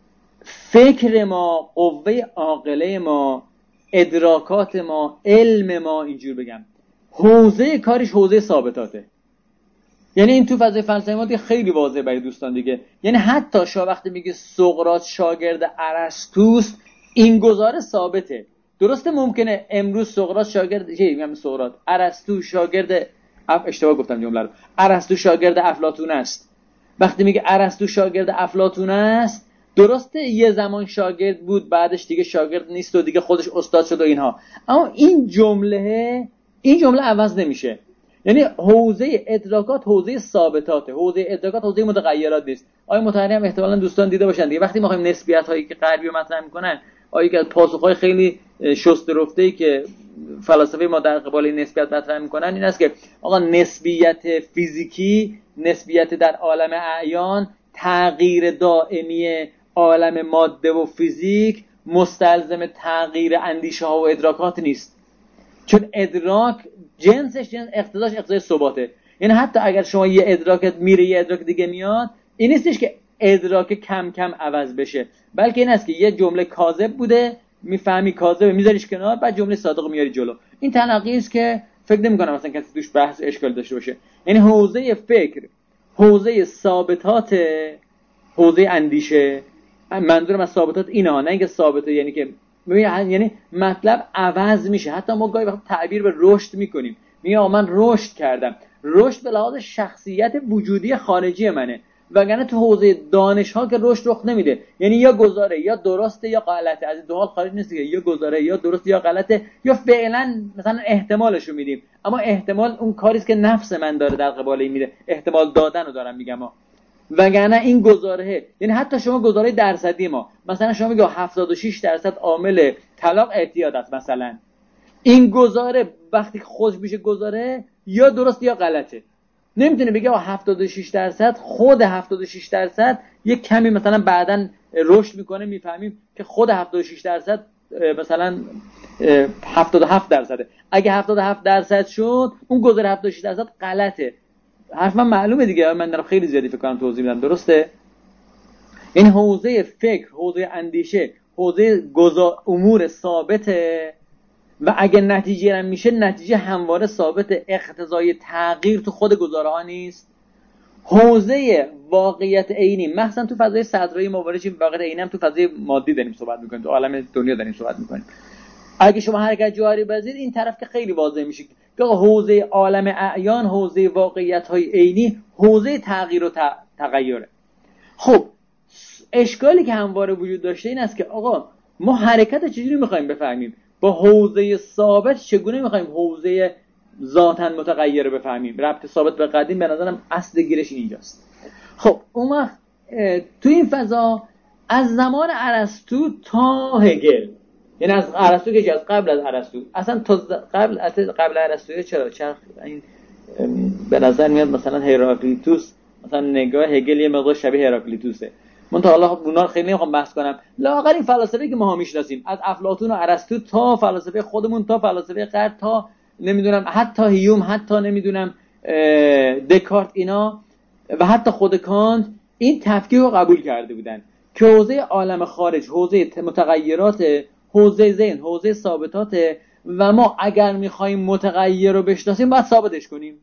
فکر ما، قوه عاقله ما، ادراکات ما، علم ما، اینجور بگم، حوزه کارش حوزه ثابتاته. یعنی این تو فضای فلسفه ما خیلی واضحه برای دوستان دیگه. یعنی حتی شما وقتی میگه سقراط شاگرد ارسطوست، این گزاره ثابته. درسته ممکنه امروز سقراط شاگرد ارسطو شاگرد اشتباه گفتم جمله رو، ارسطو شاگرد افلاطون است. وقتی میگه ارسطو شاگرد افلاطون است، درسته یه زمان شاگرد بود، بعدش دیگه شاگرد نیست و دیگه خودش استاد شد و اینها، اما این جمله عوض نمیشه. یعنی حوزه ادراکات حوزه ثابتاته، حوزه ادراکات حوزه متغیرات نیست. آیا متحری هم احتمالاً دوستان دیده باشن دیگه، وقتی ما خواهیم نسبیت هایی که غربی مطرح میکنن، آیا که پاسخهای خیلی شسته رفته‌ای که فلاسفه ما در قبال این نسبیت مطرح میکنن این است که آقا نسبیت فیزیکی، نسبیت در عالم اعیان، تغییر دائمی عالم ماده و فیزیک مستلزم تغییر اندیشه ها و ادراکات نیست، چون ادراک جنسش اقتضای ثباته. یعنی حتی اگر شما یه ادراکت میره یه ادراک دیگه میاد، این نیستش که ادراک کم کم عوض بشه، بلکه این است که یه جمله کاذب بوده، میفهمی کاذبه میذاریش کنار، بعد جمله صادق میاری جلو. این تلقی است که فکر نمی‌کنم مثلا کسی توش بحث اشکال داشته باشه. یعنی حوزه فکر، حوزه ثابتات، حوزه اندیشه، منظورم از ثابتات اینا، نه اینکه ثابته یعنی که یعنی مطلب عوض میشه. حتی ما گاهی وقت تعبیر به رشد میکنیم، میگه من رشد کردم. رشد به لحاظ شخصیت وجودی خارجی منه، وگرنه تو حوزه دانش ها که رشد رخ نمیده. یعنی یا گزاره یا درسته یا غلطه، از این دو حال خارج نیست که یا گزاره یا درسته یا غلطه، یا فعلا مثلا احتمالش رو میدیم. اما احتمال اون کاری است که نفس من داره در قبال این میده، احتمال دادن رو دارم میگم وگرنه این گزاره، یعنی حتی شما گزاره درصدی ما، مثلا شما میگه 76% عامل طلاق اعتیاد است مثلا، این گزاره وقتی خودش میشه گزاره یا درست یا غلطه. نمیتونه بگه 76%، خود 76% یک کمی مثلا بعدن رشد میکنه میفهمیم که خود 76% مثلا 77%. اگه 77% شد اون گزاره 76% غلطه. حرف من معلومه دیگه، من دارم خیلی زیادی فکر کنم توضیح میدم، درسته؟ این حوزه فکر، حوزه اندیشه، حوزه امور ثابته و اگه نتیجه هم میشه نتیجه همواره ثابت، اقتضای تغییر تو خود گزاره ها نیست. حوزه واقعیت عینی، مثلا تو فضای صدرایی مبارزه واقعیت عینی هم تو فضای مادی داریم صحبت میکنیم، تو عالم دنیا داریم صحبت میکنیم. اگه شما حرکت جاری بزنید این طرف که خیلی واضح میشه که حوزه عالم اعیان، حوزه واقعیت های عینی، حوزه تغییر و تغیره. خب اشکالی که همواره وجود داشته این است که آقا ما حرکت چجوری میخوایم بفهمیم؟ با حوزه ثابت چگونه میخوایم حوزه ذاتاً متغیره بفهمیم؟ ربط ثابت به قدیم به نظرم اصل گیرش اینجاست. خب اون وقت تو این فضا از زمان ارسطو تا هگل، یعنی از ارسطو که از قبل از ارسطو، اصلا تا قبل ارسطو چرا این به نظر میاد مثلا هراکلیتوس، مثلا نگاه هگل یه مقدار شبیه هراکلیتوسه. من تا حالا اونا خیلی نمیخوام بحث کنم، لااقل این فلاسفه که ما میشناسیم از افلاطون و ارسطو تا فلاسفه خودمون، تا فلاسفه غرب، تا نمیدونم حتی هیوم، حتی نمیدونم دکارت، اینا و حتی خود کانت این تفکیک رو قبول کرده بودن که حوزه عالم خارج، حوزه متغیرات، حوزه ذهن، حوزه ثابتات و ما اگر میخوایم متغیر رو بشناسیم باید ثابتش کنیم.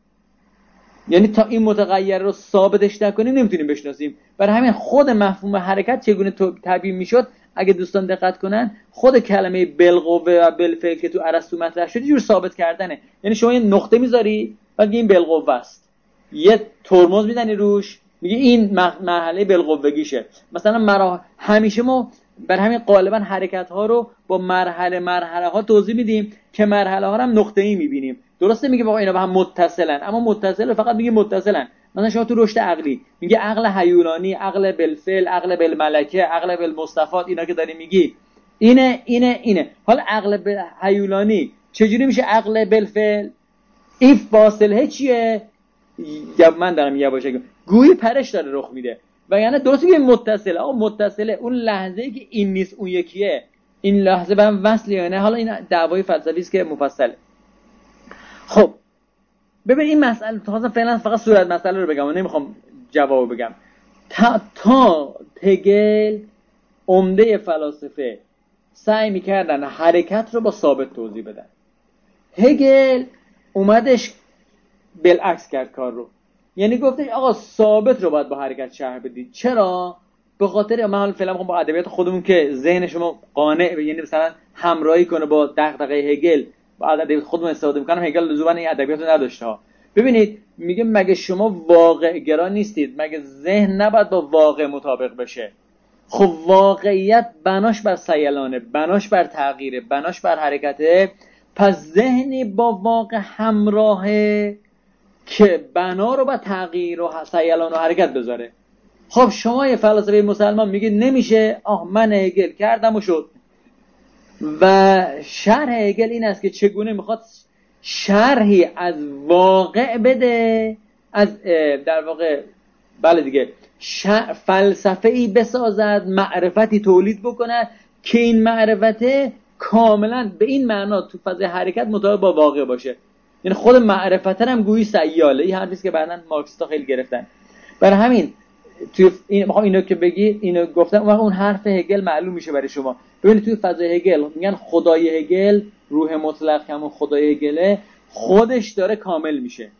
یعنی تا این متغیر رو ثابتش نکنیم نمیتونیم بشناسیم. برای همین خود مفهوم حرکت چگونه تعبیر میشد اگه دوستان دقت کنن، خود کلمه بالقوه و بالفعل که تو ارسطو مطرح شد جور ثابت کردنه. یعنی شما یه نقطه میذاری و میگی این بالقوه است، یه ترمز میزنی روش میگی این مرحله بالقوگیشه. مثلا همیشه ما بر همین غالبا حرکت ها رو با مرحله ها توضیح میدیم که مرحله ها رو هم نقطه‌ای میبینیم. درسته میگه بابا اینا با هم متصلن، اما متصل فقط میگه متصلن. مثلا شما تو رشد عقلی میگه عقل هیولانی، عقل بالفعل، عقل بالملکه، عقل بالمصطفات، اینا که داری میگی اینه. حالا عقل هیولانی چجوری میشه عقل بالفعل؟ این فاصله چیه؟ یا من دارم یواش گویی پرش داره رخ میده. و یعنی درست میگه متصله. آقا متصله اون لحظه‌ای که این نیست اون یکیه، این لحظه به هم وصله یا نه؟ حالا این دعوای فلسفی است که مفصله. خب ببین این مسئله تا فعلا فقط صورت مسئله رو بگم و نمیخوام جواب بگم. تا هگل عمده فلاسفه سعی میکردن حرکت رو با ثابت توضیح بدن، هگل اومدش بالعکس کرد کار رو. یعنی گفتش آقا ثابت رو باید با حرکت شرح بدید. چرا؟ به خاطر من فعلا میخوام با ادبیات خودمون که ذهن شما قانع، یعنی مثلا همراهی کنه با دغدغه هگل، با ادبیات خودمون استفاده میکنم. هگل لزوما این ادبیات رو نداشته ها. ببینید میگه مگه شما واقع گرا نیستید؟ مگه ذهن نباید با واقع مطابق بشه؟ خب واقعیت بناش بر سیلانه، بناش بر تغییره، بناش بر حرکته. پس ذهنی با واقع همراهه که بنا رو با تغییر و سیلان و حرکت بذاره. خب شما یه فلسفه مسلمان میگه نمیشه، من هگل کردم و شد. و شرح هگل این است که چگونه میخواد شرحی از واقع بده، از در واقع بله دیگه فلسفه‌ای بسازد، معرفتی تولید بکند که این معرفته کاملا به این معنا تو فضای حرکت مطابق با واقع باشه. یعنی خود معرفت هم گویی سیاله. این حرفی است که بعداً مارکسیستا خیلی گرفتن. برای همین تو اینو که بگی اینو گفتم اون حرف هگل معلوم میشه برای شما. ببینید توی فضای هگل میگن خدای هگل، روح مطلق که همون خدای هگله، خودش داره کامل میشه.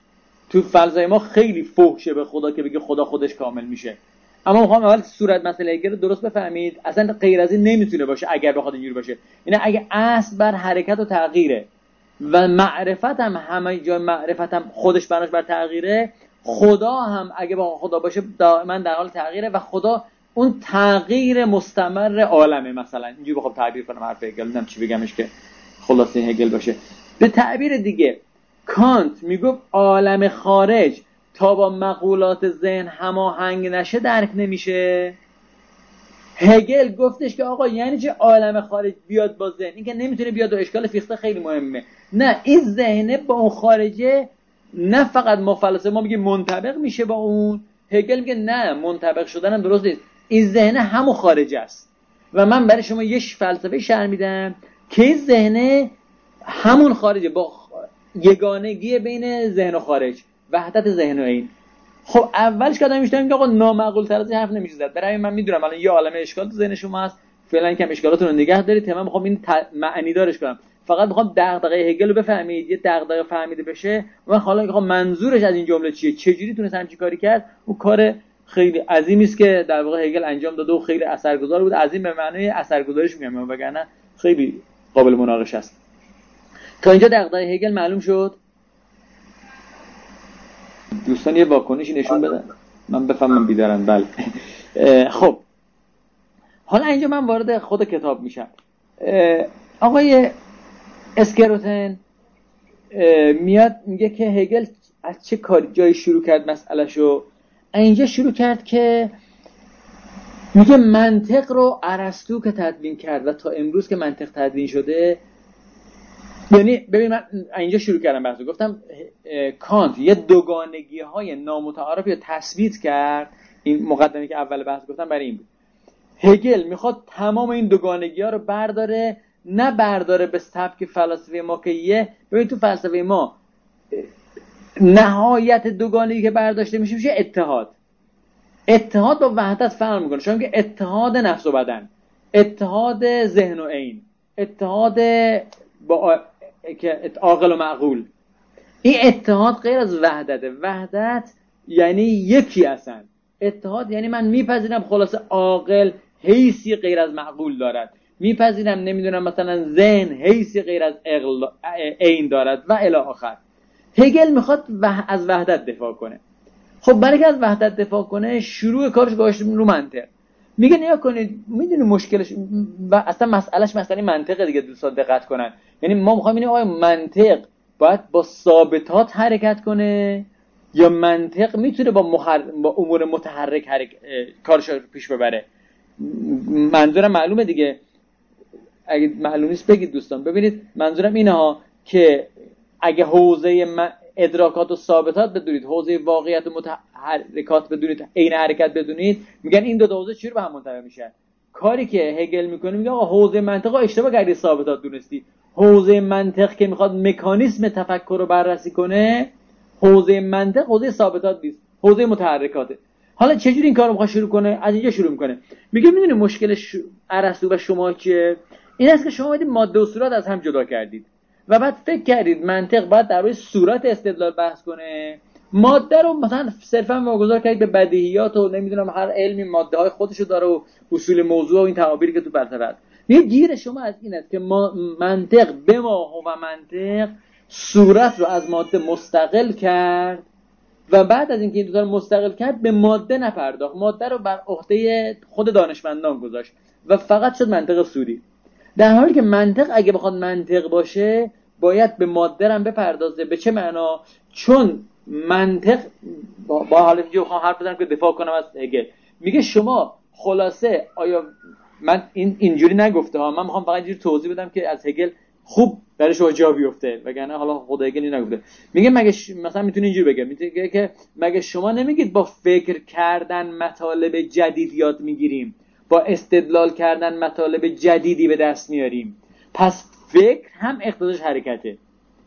تو فلسفه ما خیلی فحشه به خدا که بگه خدا خودش کامل میشه. اما میخوام اول صورت مسئله هگل رو درست بفهمید. اصلا غیر از این نمیتونه باشه اگر بخواد اینجوری باشه. یعنی اگه اصل بر حرکت و تغییره و معرفت هم همه جای معرفت هم خودش بناش بر تغییره، خدا هم اگه با خدا باشه دائما در حال تغییره و خدا اون تغییر مستمر عالمه. مثلا اینجوری بخوام تعبیر کنم حرف هگل، نمیدونم چی بگمش که خلاصه هگل باشه. به تعبیر دیگه کانت میگفت عالم خارج تا با مقولات ذهن هماهنگ نشه درک نمیشه. هگل گفتش که آقا یعنی چه عالم خارج بیاد با ذهن؟ این که نمیتونه بیاد و اشکال فیخته خیلی مهمه. نه، این ذهنه با اون خارجه نه فقط ما فلسفه ما میگه منطبق میشه با اون، هگل میگه نه، منطبق شدن هم درست نیست، این ذهنه همون خارجه است. و من برای شما یه فلسفه شرح میدم که این ذهنه همون خارجه، با یگانگی بین ذهن و خارج، وحدت ذهن و این. خب اولش که آدم میشتم که آقا نامعقول تر از این حرف نمیشه زد. برای من میدونم الان یه عالمه اشکال تو ذهن شما هست، فعلا کم اشکالاتون رو نگه دارید، من میخوام این معنی دارش کنم. فقط میخوام دغدغه هگل رو بفهمید، یه دغدغه فهمیده بشه. من حالا میخوام منظورش از این جمله چیه، چجوری تونست همچین کاری کرد. اون کار خیلی عظیمی است که در واقع هگل انجام داده و خیلی اثرگذار بود. عظیم به معنای اثرگذارش میگم، وگرنه خیلی قابل مناقشه است. تا اینجا دغدغه هگل معلوم شد؟ دوستان یه واکنشی نشون بدن من بفهمم بیدارن. بله. خب حالا اینجا من وارد خود کتاب میشم. آقای اسکروتن میاد میگه که هگل از چه کاری جایی شروع کرد مسئلهشو. اینجا شروع کرد که میگه منطق رو ارسطو که تدوین کرد و تا امروز که منطق تدوین شده، یعنی ببین من اینجا شروع کردم بحثو، گفتم کانت یه دوگانگی‌های نامتعارفی رو تثبیت کرد. این مقدمه که اول بحث گفتم برای این بود. هگل میخواد تمام این دوگانگی‌ها رو برداره، نه برداره به سبک فلسفه ما که یه، ببین تو فلسفه ما نهایت دوگانگی که برداشته میشه اتحاد. اتحاد با وحدت فرق میکنه. شما میگه اتحاد نفس و بدن، اتحاد ذهن و عین، اتحاد با که عاقل و معقول. این اتحاد غیر از وحدته. وحدت یعنی یکی هستن. اتحاد یعنی من میپذیرم خلاصه عاقل حیثی غیر از معقول دارد، میپذیرم نمیدونم مثلا ذهن حیثی غیر از عین دارد و الی آخر. هگل میخواد از وحدت دفاع کنه. خب برای که از وحدت دفاع کنه شروع کارش گذاشته رو منطق. میگه نیا کنید، میدونی مشکلش و اصلا مسئلهش مسئله منطقه دیگه. دوستان دقت کنن، یعنی ما میخوایم ببینیم آیا منطق باید با ثابتات حرکت کنه یا منطق میتونه با امور متحرک کارش رو پیش ببره. منظورم معلومه دیگه، اگه معلوم نیست بگید دوستان. ببینید منظورم اینه ها که اگه حوزه ادراکات و ثابتات بدونید، حوزه واقعیت و متحرکات بدونید، عین حرکت بدونید، میگن این دو حوزه چی رو به هم منطبق میشن. کاری که هگل میکنه میگه آقا حوزه منطق اشتباه کردی، ثابتات دونستی. حوزه منطق که میخواد مکانیسم تفکر رو بررسی کنه، حوزه منطق حوزه ثابتات نیست، حوزه متحرکاته. حالا چجوری این کارو میخواد شروع کنه؟ از اینجا شروع میکنه. میگه میدونی مشکل ارسطو و شما چیه؟ این است که شما باید ماده و صورت از هم جدا کردید و بعد فکر کردید منطق باید در روی صورت استدلال بحث کنه، ماده رو مثلا صرفا واگذار کردید به بدیهیات و نمیدونم هر علمی ماده های خودشو داره و اصول موضوع و این تعابیری که تو فلسفه هست. میگه گیر شما از این است که منطق به ما و منطق صورت رو از ماده مستقل کرد و بعد از اینکه این دو تا رو مستقل کرد به ماده نپرداخت، ماده رو بر عهده خود دانشمندان گذاشت و فقط شد منطق صوری. در حالی که منطق اگه بخواد منطق باشه باید به ماده هم بپردازه. به چه معنا؟ چون منطق با حالا اینجا بخوام حرف بزنم که دفاع کنم از هگل، میگه شما خلاصه آیا من اینجوری نگفته ها، من میخوام فقط اینجوری توضیح بدم که از هگل خوب برای شما جا بیفته، وگرنه حالا خود هگل این نگفته. میگه مگه مثلا میتونه اینجوری بگه، میگه که مگه شما نمیگید با فکر کردن مطالب جدید یاد میگیریم، با استدلال کردن مطالب جدیدی به دست میاریم؟ پس فکر هم اقتضاش حرکته.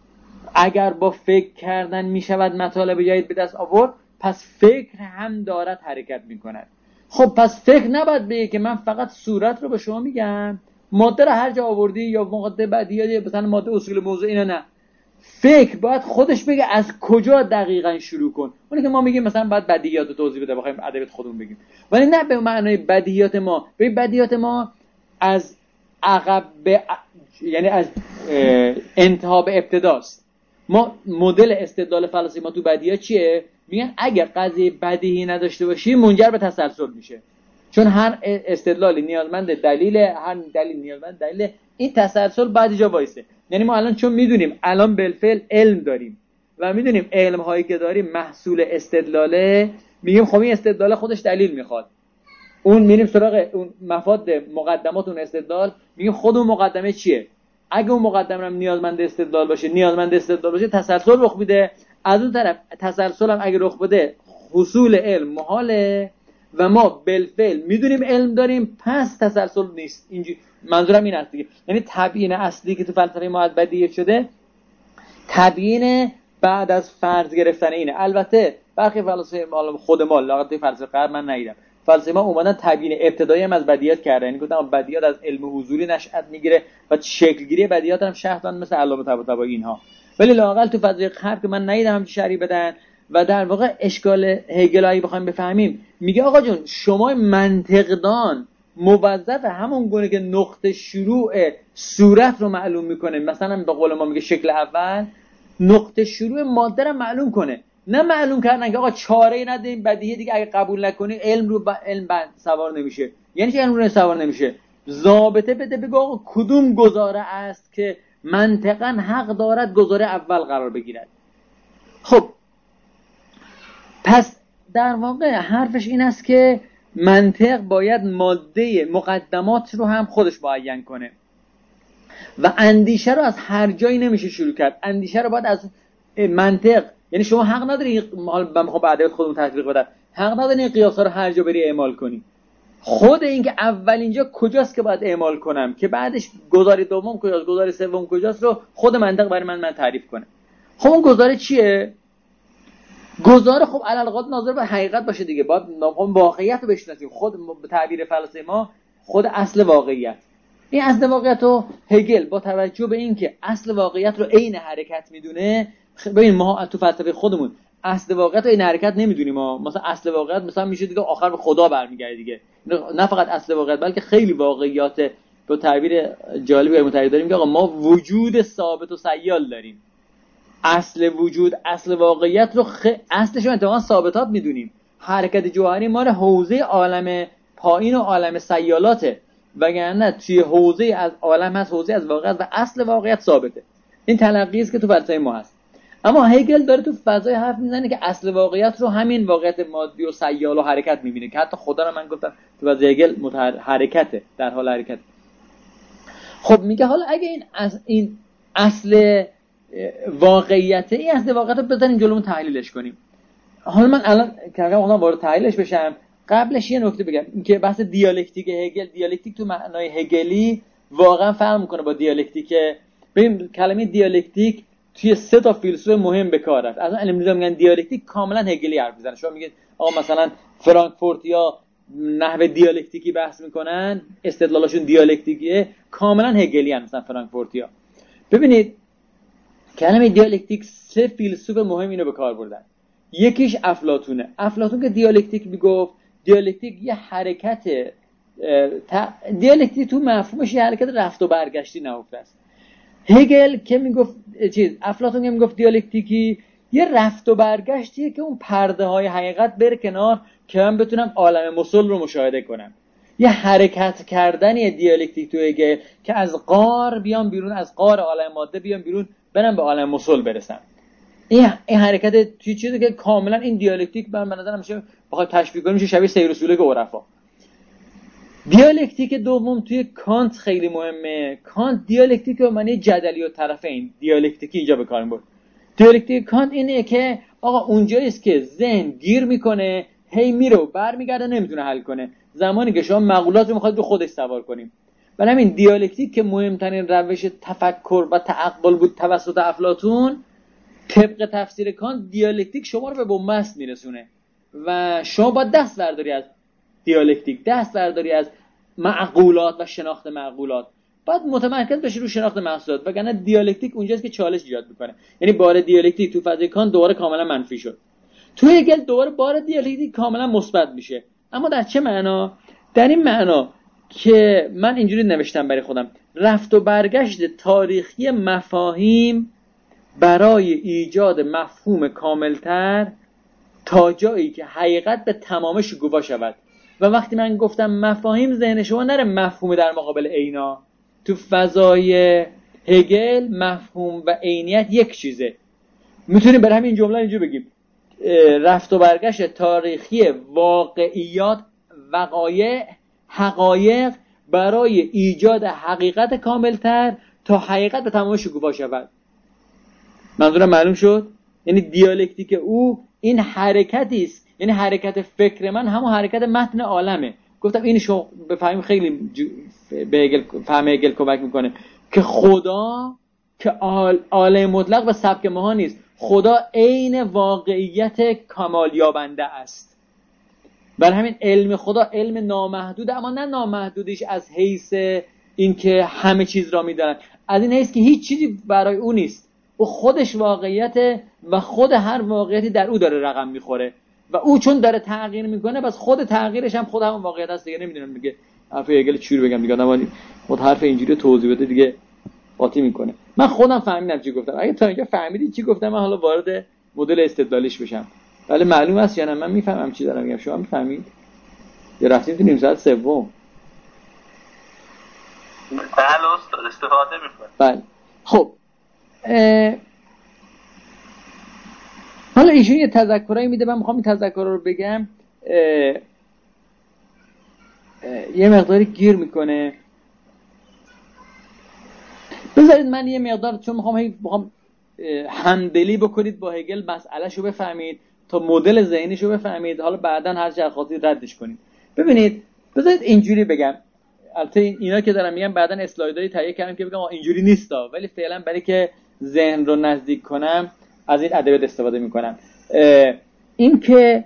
اگر با فکر کردن میشود مطالب جدید به دست آورد، پس فکر هم دارد حرکت میکند. خب پس فکر نباید بگه که من فقط صورت رو به شما میگم، ماده رو هر جا آوردی یا ماده بعدی یا مثلا ماده اصول موضوع، اینا نه. فکر باید خودش بگه از کجا دقیقاً شروع کن. اونی که ما میگیم مثلا باید بدیهیات رو توضیح بده، بخوایم ادبیات خودمون بگیم، ولی نه به معنای بدیهیات ما. به بدیهیات ما از عقب یعنی از انتها به ابتداست. ما مدل استدلال فلسفی ما تو بدیهیات چیه؟ میگن اگر قضیه بدیهی نداشته باشی منجر به تسلسل میشه، چون هر استدلالی نیازمند دلیل، هر دلیل نیازمند دلیل، این تسلسل بعد جا وایسه. یعنی ما الان چون میدونیم الان بالفعل علم داریم و میدونیم علم هایی که داریم محصول استدلاله، میگیم خب این استدلال خودش دلیل میخواد، اون میریم سراغ اون مفاد مقدمات اون استدلال، میگیم خود اون مقدمه چیه. اگه اون مقدمه هم نیازمند استدلال باشه تسلسل رخ میده. از اون طرف تسلسل هم اگه رخ بده حصول علم محاله و ما بالفعل میدونیم علم داریم، پس تسلسل نیست. اینجوری منظورم این است دیگه. یعنی تبیین اصلی که تو فلسفه ما بدیهی شده، تبیین بعد از فرض گرفتن اینه. البته برخی فلاسفه خود ما لاغت فلسفه غرب من ندیدم، فلسفه ما اومدن تبیین ابتدایی هم از بدیهیات کردن. یعنی گفتم بدیهیات از علم حضوری نشأت میگیره و شکلگیری بدیهیات هم شرح دادن مثل علامه طباطبایی اینها. ولی لااقل تو فلسفه غرب که من ندیدم همچین شرحی بدن. و در واقع اشکال هگلایی بخوایم بفهمیم، میگه آقا جون شما منطقدان موظف همون گونه که نقطه شروع صورت رو معلوم میکنه، مثلا به قول ما میگه شکل اول، نقطه شروع ماده رو معلوم کنه. نه معلوم کردن که آقا چاره‌ای نداریم بدیهی دیگه اگه قبول نکنی علم رو علم سوار نمیشه. یعنی چه علم رو سوار نمیشه؟ ضابطه بده بگو آقا کدوم گزاره است که منطقاً حق دارد گزاره اول قرار بگیرد. خب پس در واقع حرفش این است که منطق باید ماده مقدمات رو هم خودش معین کنه و اندیشه رو از هر جایی نمیشه شروع کرد. اندیشه رو باید از منطق، یعنی شما حق نداری، من میخوام بعد خودمون تطبیق بدم، حق نداری این قیاسا رو هر جا بری اعمال کنی. خود این که اول اینجا کجاست که باید اعمال کنم که بعدش گزاره دوم کجاست، گزاره سوم کجاست رو خود منطق برای من تعریف کنه. خب اون گزاره چیه؟ گزاره خب علالقاعده ناظر به حقیقت باشه دیگه، باید واقعیت رو بشناسیم. خود به تعبیر فلسفه ما خود اصل واقعیت. این اصل واقعیت رو هگل با توجه به این که اصل واقعیت رو عین حرکت میدونه. ببین ما تو فلسفه خودمون اصل واقعیت رو عین حرکت نمیدونیم. ما مثلا اصل واقعیت مثلا میشه دیگه آخر به خدا برمیگرده دیگه. نه فقط اصل واقعیت بلکه خیلی واقعیات به تعبیر جالبی متعریف داریم که آقا ما وجود ثابت و سیال داریم. اصل وجود، اصل واقعیت رو اصلش رو اتفاقا ثابتات میدونیم. حرکت جوهری ما رو حوزه عالم پایین و عالم سیالاته، وگرنه توی حوزه از عالم هست حوزه از واقعیت و اصل واقعیت ثابته. این تلقی است که تو فلسفه ما هست. اما هگل داره تو فضای حرف میزنه که اصل واقعیت رو همین واقعیت مادی و سیال و حرکت میبینه که حتی خدا رو من گفتم تو فضای هگل حرکته، در حال حرکت. خب میگه حالا اگه این اصل واقعیت، این اصل واقعیت رو بزنیم جلومون تحلیلش کنیم. حالا من الان که خودم وارد تحلیلش بشم، قبلش یه نکته بگم که بحث دیالکتیک هگل، دیالکتیک تو معنای هگلی واقعا فرق میکنه با دیالکتیک. ببین کلمه دیالکتیک توی 3 تا فیلسوف مهم به کار رفت. اصلا علم میگن دیالکتیک کاملا هگلی حرف میزنه. شما میگید آقا مثلا فرانکفورتیا نحو دیالکتیکی بحث میکنن، استدلالشون دیالکتیکیه، کاملا هگلی ان. مثلا فرانکفورتیا ببینید کلمه دیالکتیک 3 فیلسوف مهم اینو به کار بردن. یکیش افلاطونه. افلاطون که دیالکتیک میگفت، دیالکتیک یه حرکت دیالکتیک تو مفهومش یه حرکت رفت و برگشتی نهفته است. هگل که میگفت افلاطون که میگفت دیالکتیکی یه رفت و برگشتیه که اون پرده های حقیقت بره کنار که من بتونم عالم مسل رو مشاهده کنم. یه حرکت کردنی دیالکتیک تو هگل که از غار بیام بیرون، از غار عالم ماده بیام بیرون، برم به عالم مسل برسم. این حرکت توی چیزی که کاملا این دیالکتیک به نظرم میشه بخوای تشبیه کنیم میشه شبیه سیر و سلوک عرفا. دیالکتیک دوم توی کانت خیلی مهمه. کانت دیالکتیک رو معنی جدلی و طرفین دیالکتیکی اینجا به کار میبره. دیالکتیک کانت اینه که آقا اونجاییست که ذهن گیر میکنه، هی میره و برمیگرده، نمیتونه حل کنه. زمانی که شما مقولات رو میخواید رو خودش سوار کنیم. برای همین دیالکتیک که مهمترین روش تفکر و تعقل بود توسط افلاطون، طبق تفسیر کانت دیالکتیک شما رو به بنبست میرسونه و شما باید دست برداری از دیالکتیک، دست برداری از معقولات و شناخت معقولات. باید متمرکز بشی رو شناخت محصولات، وگرنه دیالکتیک اونجاست که چالش ایجاد میکنه. یعنی بار دیالکتیک تو فضای کانت دوباره کاملا منفی شد، تو هگل دوباره بار دیالکتیک کاملا مثبت میشه. اما در چه معنا؟ در این معنا که من اینجوری نوشتم برای خودم: رفت و برگشت تاریخی مفاهیم برای ایجاد مفهوم کاملتر تا جایی که حقیقت به تمام شکوفا شود. و وقتی من گفتم مفاهیم، ذهن شما نره مفهوم در مقابل عینا. تو فضای هگل مفهوم و عینیت یک چیزه. میتونیم برای همین جمله اینجور بگیم: رفت و برگشت تاریخی واقعیات، وقایع، حقایق برای ایجاد حقیقت کاملتر تا حقیقت به تمام شکوفا شود. منظورم معلوم شد؟ یعنی دیالکتیک او این حرکتی است، یعنی حرکت فکر من همون حرکت متن عالمه. گفتم این شو بفهمیم خیلی به هگل، فهم هگل کمک میکنه که خدا که عالم مطلق و سبک ما نیست، خدا عین واقعیت کمال یابنده است. بر همین علم خدا علم نامحدوده، اما نه نامحدودیش از حیث اینکه همه چیز را میداند، از این حیث که هیچ چیزی برای او نیست، او خودش واقعیت و خود هر واقعیتی در او داره رقم میخوره و او چون داره تغییر میکنه بس خود تغییرش هم خود همون واقعیت هست دیگه. نمیدونم دیگه حرف هگل چی رو بگم دیگه، آدم خود حرف اینجوری توضیح بده دیگه قاطی میکنه. من خودم فهمیدم چی گفتم. اگه تا اینجا فهمیدید چی گفتم، من حالا وارد مدل استدلالیش بشم. ولی معلوم است یا نه من میفهمم چی دارم میگم، شما میفهمید یا رفتیم تو نیم ساعت سوم؟ بله استاد استفاده میکنم. بله خب حالا ایشون یه تذکرایی میده، من میخوام این تذکر رو بگم. یه مقداری گیر میکنه. بذارید من یه مقدار، چون میخوام همدلی بکنید با هگل، مسئله‌شو بفهمید تا مدل ذهنیشو بفهمید، حالا بعداً هر چقدر خواستید ردش کنید. ببینید بذارید اینجوری بگم. البته اینا که دارم میگم بعداً اسلایدایی تهیه کردم که بگم اینجوری نیستا، ولی فعلا برای که ذهن رو نزدیک کنم از این ادبیات استفاده میکنم. این که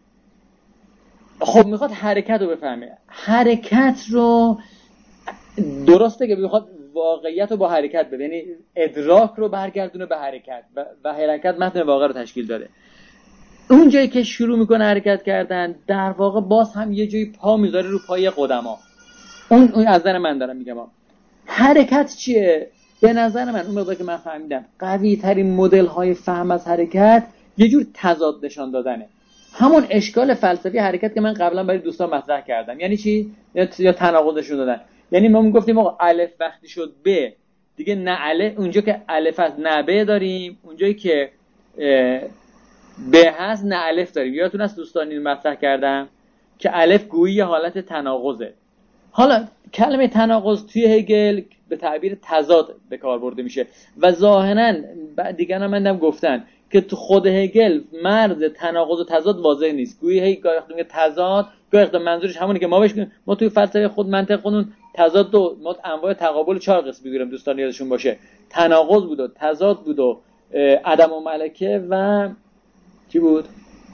خب میخواد حرکت رو بفهمه. حرکت رو درسته که میخواد واقعیت رو با حرکت ببینه، یعنی ادراک رو برگردونه به حرکت و حرکت متن واقع رو تشکیل داده. اون جایی که شروع میکنه حرکت کردن در واقع باز هم یه جایی پا میذاره رو پای قدما. اون از نظر من دارم میگم. حرکت چیه؟ به نظر من اون موقعی که من فهمیدم قوی ترین مدل های فهم از حرکت یه جور تضاد نشان دادنه، همون اشکال فلسفی حرکت که من قبلا برای دوستان مطرح کردم. یعنی چی؟ یا تناقضشون دادن. یعنی ما میگفتیم آقا الف وقتی شد ب دیگه نه الف، اونجا که الف هست نه ب داریم، اونجایی که ب هست نه الف داریم. یادتون هست دوستان این مطرح کردم که الف گویی یه حالت تناقضه. حالا کلمه تناقض توی هگل به تعبیر تضاد به کار برده میشه و ظاهراً دیگران من گفتن که تو خود هگل مرز تناقض و تضاد واضح نیست. گویی هی گاهی وقتا میگه تضاد، گاهی وقتا منظورش همونه که ما بهش ما توی فلسفه خود منطق خودمون تضاد دو ما انواع تقابل 4 قسم میگیریم دوستان یادشون باشه. تناقض بود و تضاد بود و عدم و ملکه و چی بود؟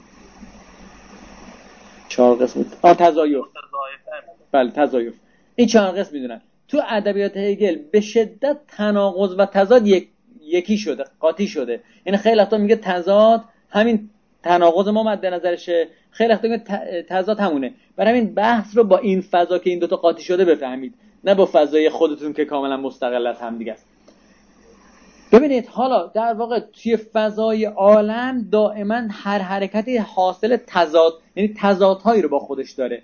4 قسم بود. تزایف. بله تزایف. این 4 قسم میدونن. تو ادبیات هگل به شدت تناقض و تضاد یکی شده، قاطی شده. یعنی خیلی وقتا میگه تضاد همین تناقض ما مد نظرشه، خیلی وقتا میگه تضاد همونه. برای همین بحث رو با این فضا که این دوتا قاطی شده بفهمید، نه با فضای خودتون که کاملا مستقل از هم دیگه است. ببینید حالا در واقع توی فضای عالم دائما هر حرکتی حاصل تضاد، یعنی تضادهایی رو با خودش داره.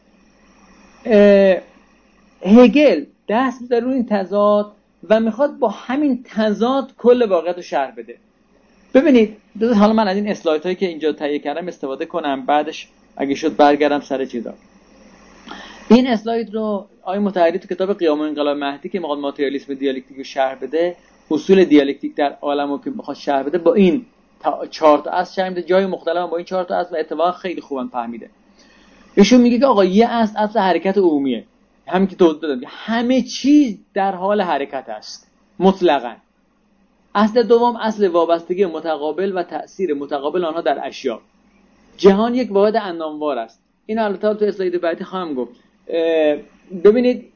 هگل دست می‌ذاره روی این تضاد و میخواد با همین تضاد کل واقعیت رو شرح بده. ببینید حالا من از این اسلاید هایی که اینجا تهیه کردم استفاده کنم، بعدش اگه شد برگردم سر چیزا. این اسلاید رو آقای مطهری تو کتاب قیام و انقلاب مهدی که میخواد ماتریالیسم دیالکتیک رو شرح بده، اصول دیالکتیک در عالم رو که میخواد شرح بده، با این 4 تا اصل شرح میده، جای مختلف با این 4 تا اصل و اتفاقا خیلی خوبم فهمیده. ایشون میگه که آقا یه اصل حرکت عمومیه، همین که توضیح دادم، همه چیز در حال حرکت است مطلقاً. اصل دوم اصل وابستگی متقابل و تأثیر متقابل آنها در اشیا. جهان یک واحد اناموار است. این البته تو اسلاید بعدی خواهم گفت. ببینید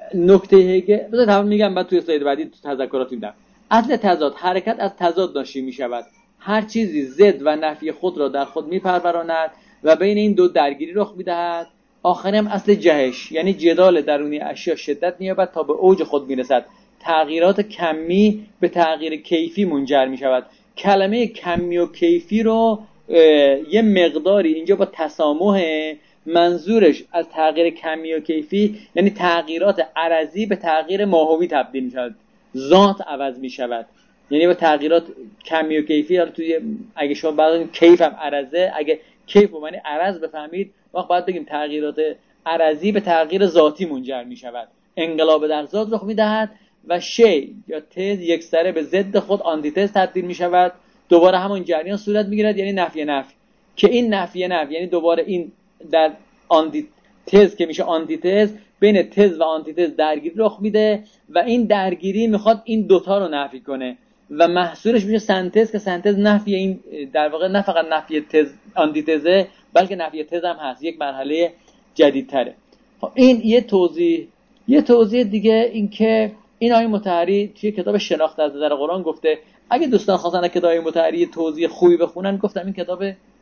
نکته هگل بذار تمام میگم بعد توی اسلاید بعدی تو تذکرات میدم. اصل تضاد، حرکت از تضاد ناشی میشود. هر چیزی ضد و نفی خود را در خود میپروراند و بین این دو درگیری رخ میدهد. آخری هم اصل جهش، یعنی جدال درونی اشیا شدت مییابد تا به اوج خود میرسد. تغییرات کمی به تغییر کیفی منجر میشود. کلمه کمی و کیفی رو یه مقداری اینجا با تسامح، منظورش از تغییر کمی و کیفی یعنی تغییرات عرضی به تغییر ماهوی تبدیل میشود، ذات عوض میشود. یعنی با تغییرات کمی و کیفی، حالا توی اگه شما بعد کیف هم عرضه، اگه کیف رو معنی عرض بفهمید وقت باید بگیم تغییرات عرضی به تغییر ذاتی منجر میشود. انقلاب در ذات رخ میدهد و شی یا تز یک سره به ضد خود آنتیتز تبدیل میشود. دوباره همون جریان صورت میگیرد، یعنی نفی نفی، که این نفی یعنی دوباره این در آنتیتز که میشه آنتیتز، بین تز و آنتیتز درگیری رخ میده و این درگیری میخواد این دوتا رو نفی کنه و محصولش میشه سنتز، که سنتز نفی این در واقع نه فقط نفی تز آنتیتزه بلکه نفی تز هم هست، یک مرحله جدیدتره. این یه توضیح دیگه، این که این آیه مطهری توی کتاب شناخت از نظر قرآن گفته. اگه دوستان خواستن کتاب آیه مطهری توضیح خوبی بخونن، گفتم این کتاب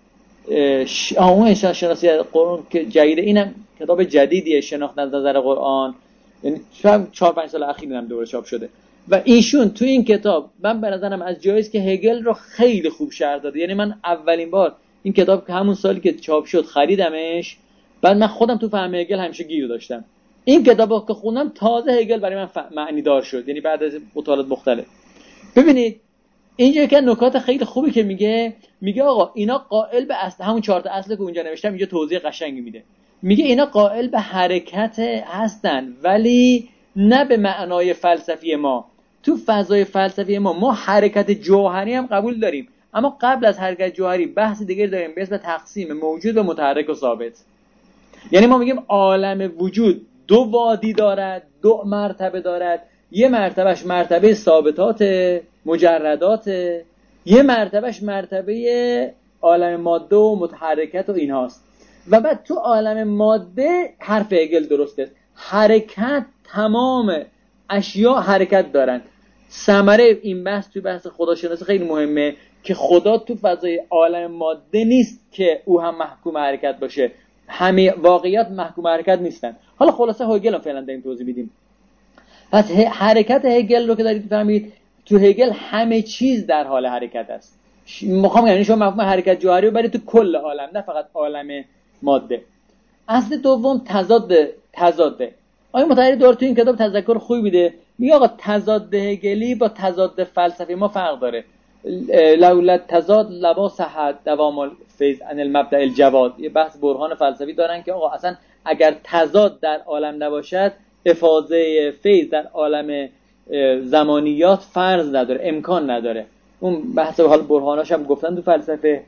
اون شناسی قرآن که جدیده، اینم کتاب جدیدیه، شناخت از نظر قرآن، یعنی 4-5 سال اخیر هم دوباره چاپ شده و ایشون تو این کتاب من به نظرم از جاییه که هگل رو خیلی خوب شرح داده. یعنی من اولین بار این کتاب که همون سالی که چاپ شد خریدمش، بعد من خودم تو فهم هگل همیشه گیر داشتم. این کتابو که خوندم تازه هگل برای من معنی دار شد، یعنی بعد از مطالعات مختلف. ببینید اینجا که نکات خیلی خوبی که میگه آقا اینا قائل به اصل، همون 4 تا اصل که اونجا نوشتم اینجا توضیح قشنگی میده. میگه اینا قائل به حرکت هستن ولی نه به معنای فلسفی ما. تو فضای فلسفی ما حرکت جوهری هم قبول داریم، اما قبل از حرکت جوهری بحث دیگه داریم به اسم تقسیم موجود به متحرک و ثابت. یعنی ما میگیم عالم وجود 2 وادی دارد، 2 مرتبه دارد. یه مرتبهش مرتبه ثابتات مجردات، یه مرتبهش مرتبه عالم ماده و متحرکت و اینهاست. و بعد تو عالم ماده حرف هگل درسته، حرکت، تمام اشیا حرکت دارن. ثمره این بحث توی بحث خداشناسی خیلی مهمه که خدا تو فضای عالم ماده نیست که او هم محکوم حرکت باشه، همه واقعیات محکوم حرکت نیستن. حالا خلاصه هگل رو فعلا داریم توضیح میدیم. پس حرکت هگل رو که دارید فهمید، تو هگل همه چیز در حال حرکت است. میخوام یعنی شما مفهوم حرکت جوهری رو برید تو کل عالم، نه فقط عالم ماده. اصل دوم تضاده. آیه مطهری داره تو این کتاب تذکر خوبی میده، میگه آقا تضاد هگلی با تضاد فلسفی ما فرق داره. لولا تضاد لبا صحت دوام الفیض عن المبدأ الجواد. یه بحث برهان فلسفی دارن که آقا اصلا اگر تضاد در عالم نباشد افاضه فیض در عالم زمانیات فرض نداره، امکان نداره. اون بحث حال برهاناش هم گفتن تو فلسفه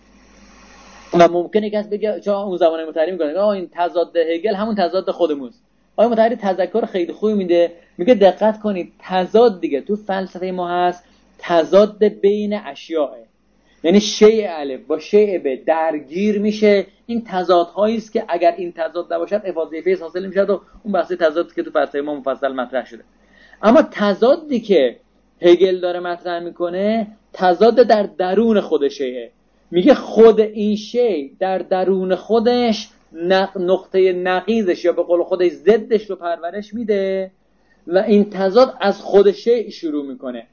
و ممکنه کسی بگه چون اون زمانه مطهری میگه آقا این تضاد هگل همون تضاد خودمونست. آقا مطهری تذکر خیلی خوبی میده، میگه دقت کنید تضاد دیگه تو فلسفه ما هست، تضاد بین اشیاء، یعنی شیء الف با شیء ب درگیر میشه. این تضادهایی است که اگر این تضاد نباشد افاضه فیض حاصل نمیشه و اون بحث تضادی که تو فلسفه ما مفصل مطرح شده. اما تضادی که هگل داره مطرح میکنه تضاد در درون خودشه. میگه خود این شی در درون خودش نقطه نقیضش یا به قول خودش ضدش رو پرورش میده و این تضاد از خود شی شروع میکنه.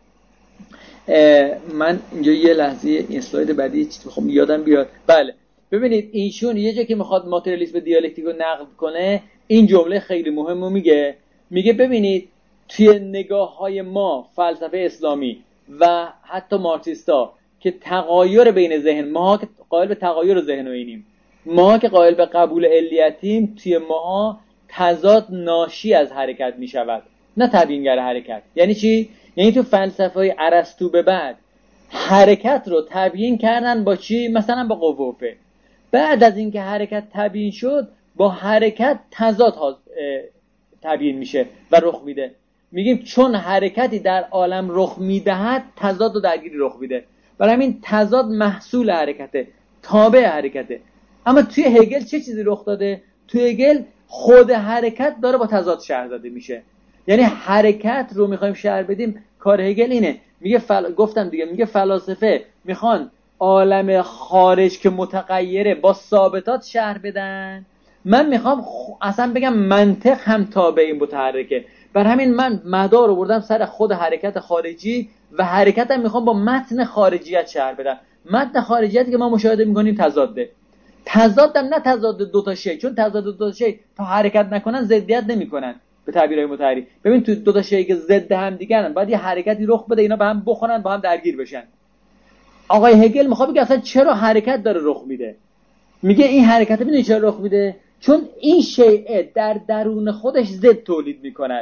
من اینجا یه لحظه این اسلاید بعدی خب یادم بیاد. بله ببینید ایشون یه جا که میخواد ماتریالیسم دیالکتیک رو نقد کنه این جمله خیلی مهمه میگه ببینید توی نگاه های ما فلسفه اسلامی و حتی مارکسیستا که تغایر بین ذهن، ما که قائل به تغایر ذهن و اینیم، ما که قائل به قبول علیتیم، توی ما تضاد ناشی از حرکت میشود نه تبیینگر حرکت. یعنی چی؟ یعنی تو فلسفه ارسطو به بعد حرکت رو تبیین کردن با چی؟ مثلا با قوه و فعل. بعد از اینکه حرکت تبیین شد با حرکت تضاد تبیین میشه و رخ میده. میگیم چون حرکتی در عالم رخ میدهد تضاد و درگیری رخ میده، برای همین تضاد محصول حرکته، تابع حرکته. اما توی هگل چه چیزی رخ داده؟ توی هگل خود حرکت داره با تضاد شرح داده میشه. یعنی حرکت رو میخوایم شرح بدیم، کار هگل اینه. میگه گفتم دیگه، میگه فلاسفه میخوان عالم خارج که متغیره با ثابتات شرح بدن، من میخوام اصلا بگم منطق هم تابع این متحرکه. بر همین من مدار رو بردم سر خود حرکت خارجی و حرکت هم میخوام با متن خارجیت شرح بدم. متن خارجیتی که ما مشاهده میکنیم تضاده. تضادم نه تضاد دو تا شی، چون تضاد دو تا شی تا حرکت نکنن ضدیت نمیکنن به تعبیرهای متحری. ببین تو دو تا شی که ضد هم دیگرن، بعد یه حرکتی رخ بده اینا به هم بخورن، با هم درگیر بشن. آقای هگل میخواد بگه اصلا چرا حرکت داره رخ میده. میگه این حرکت ببینید چرا رخ میده، چون این شیء در درون خودش ضد تولید میکند.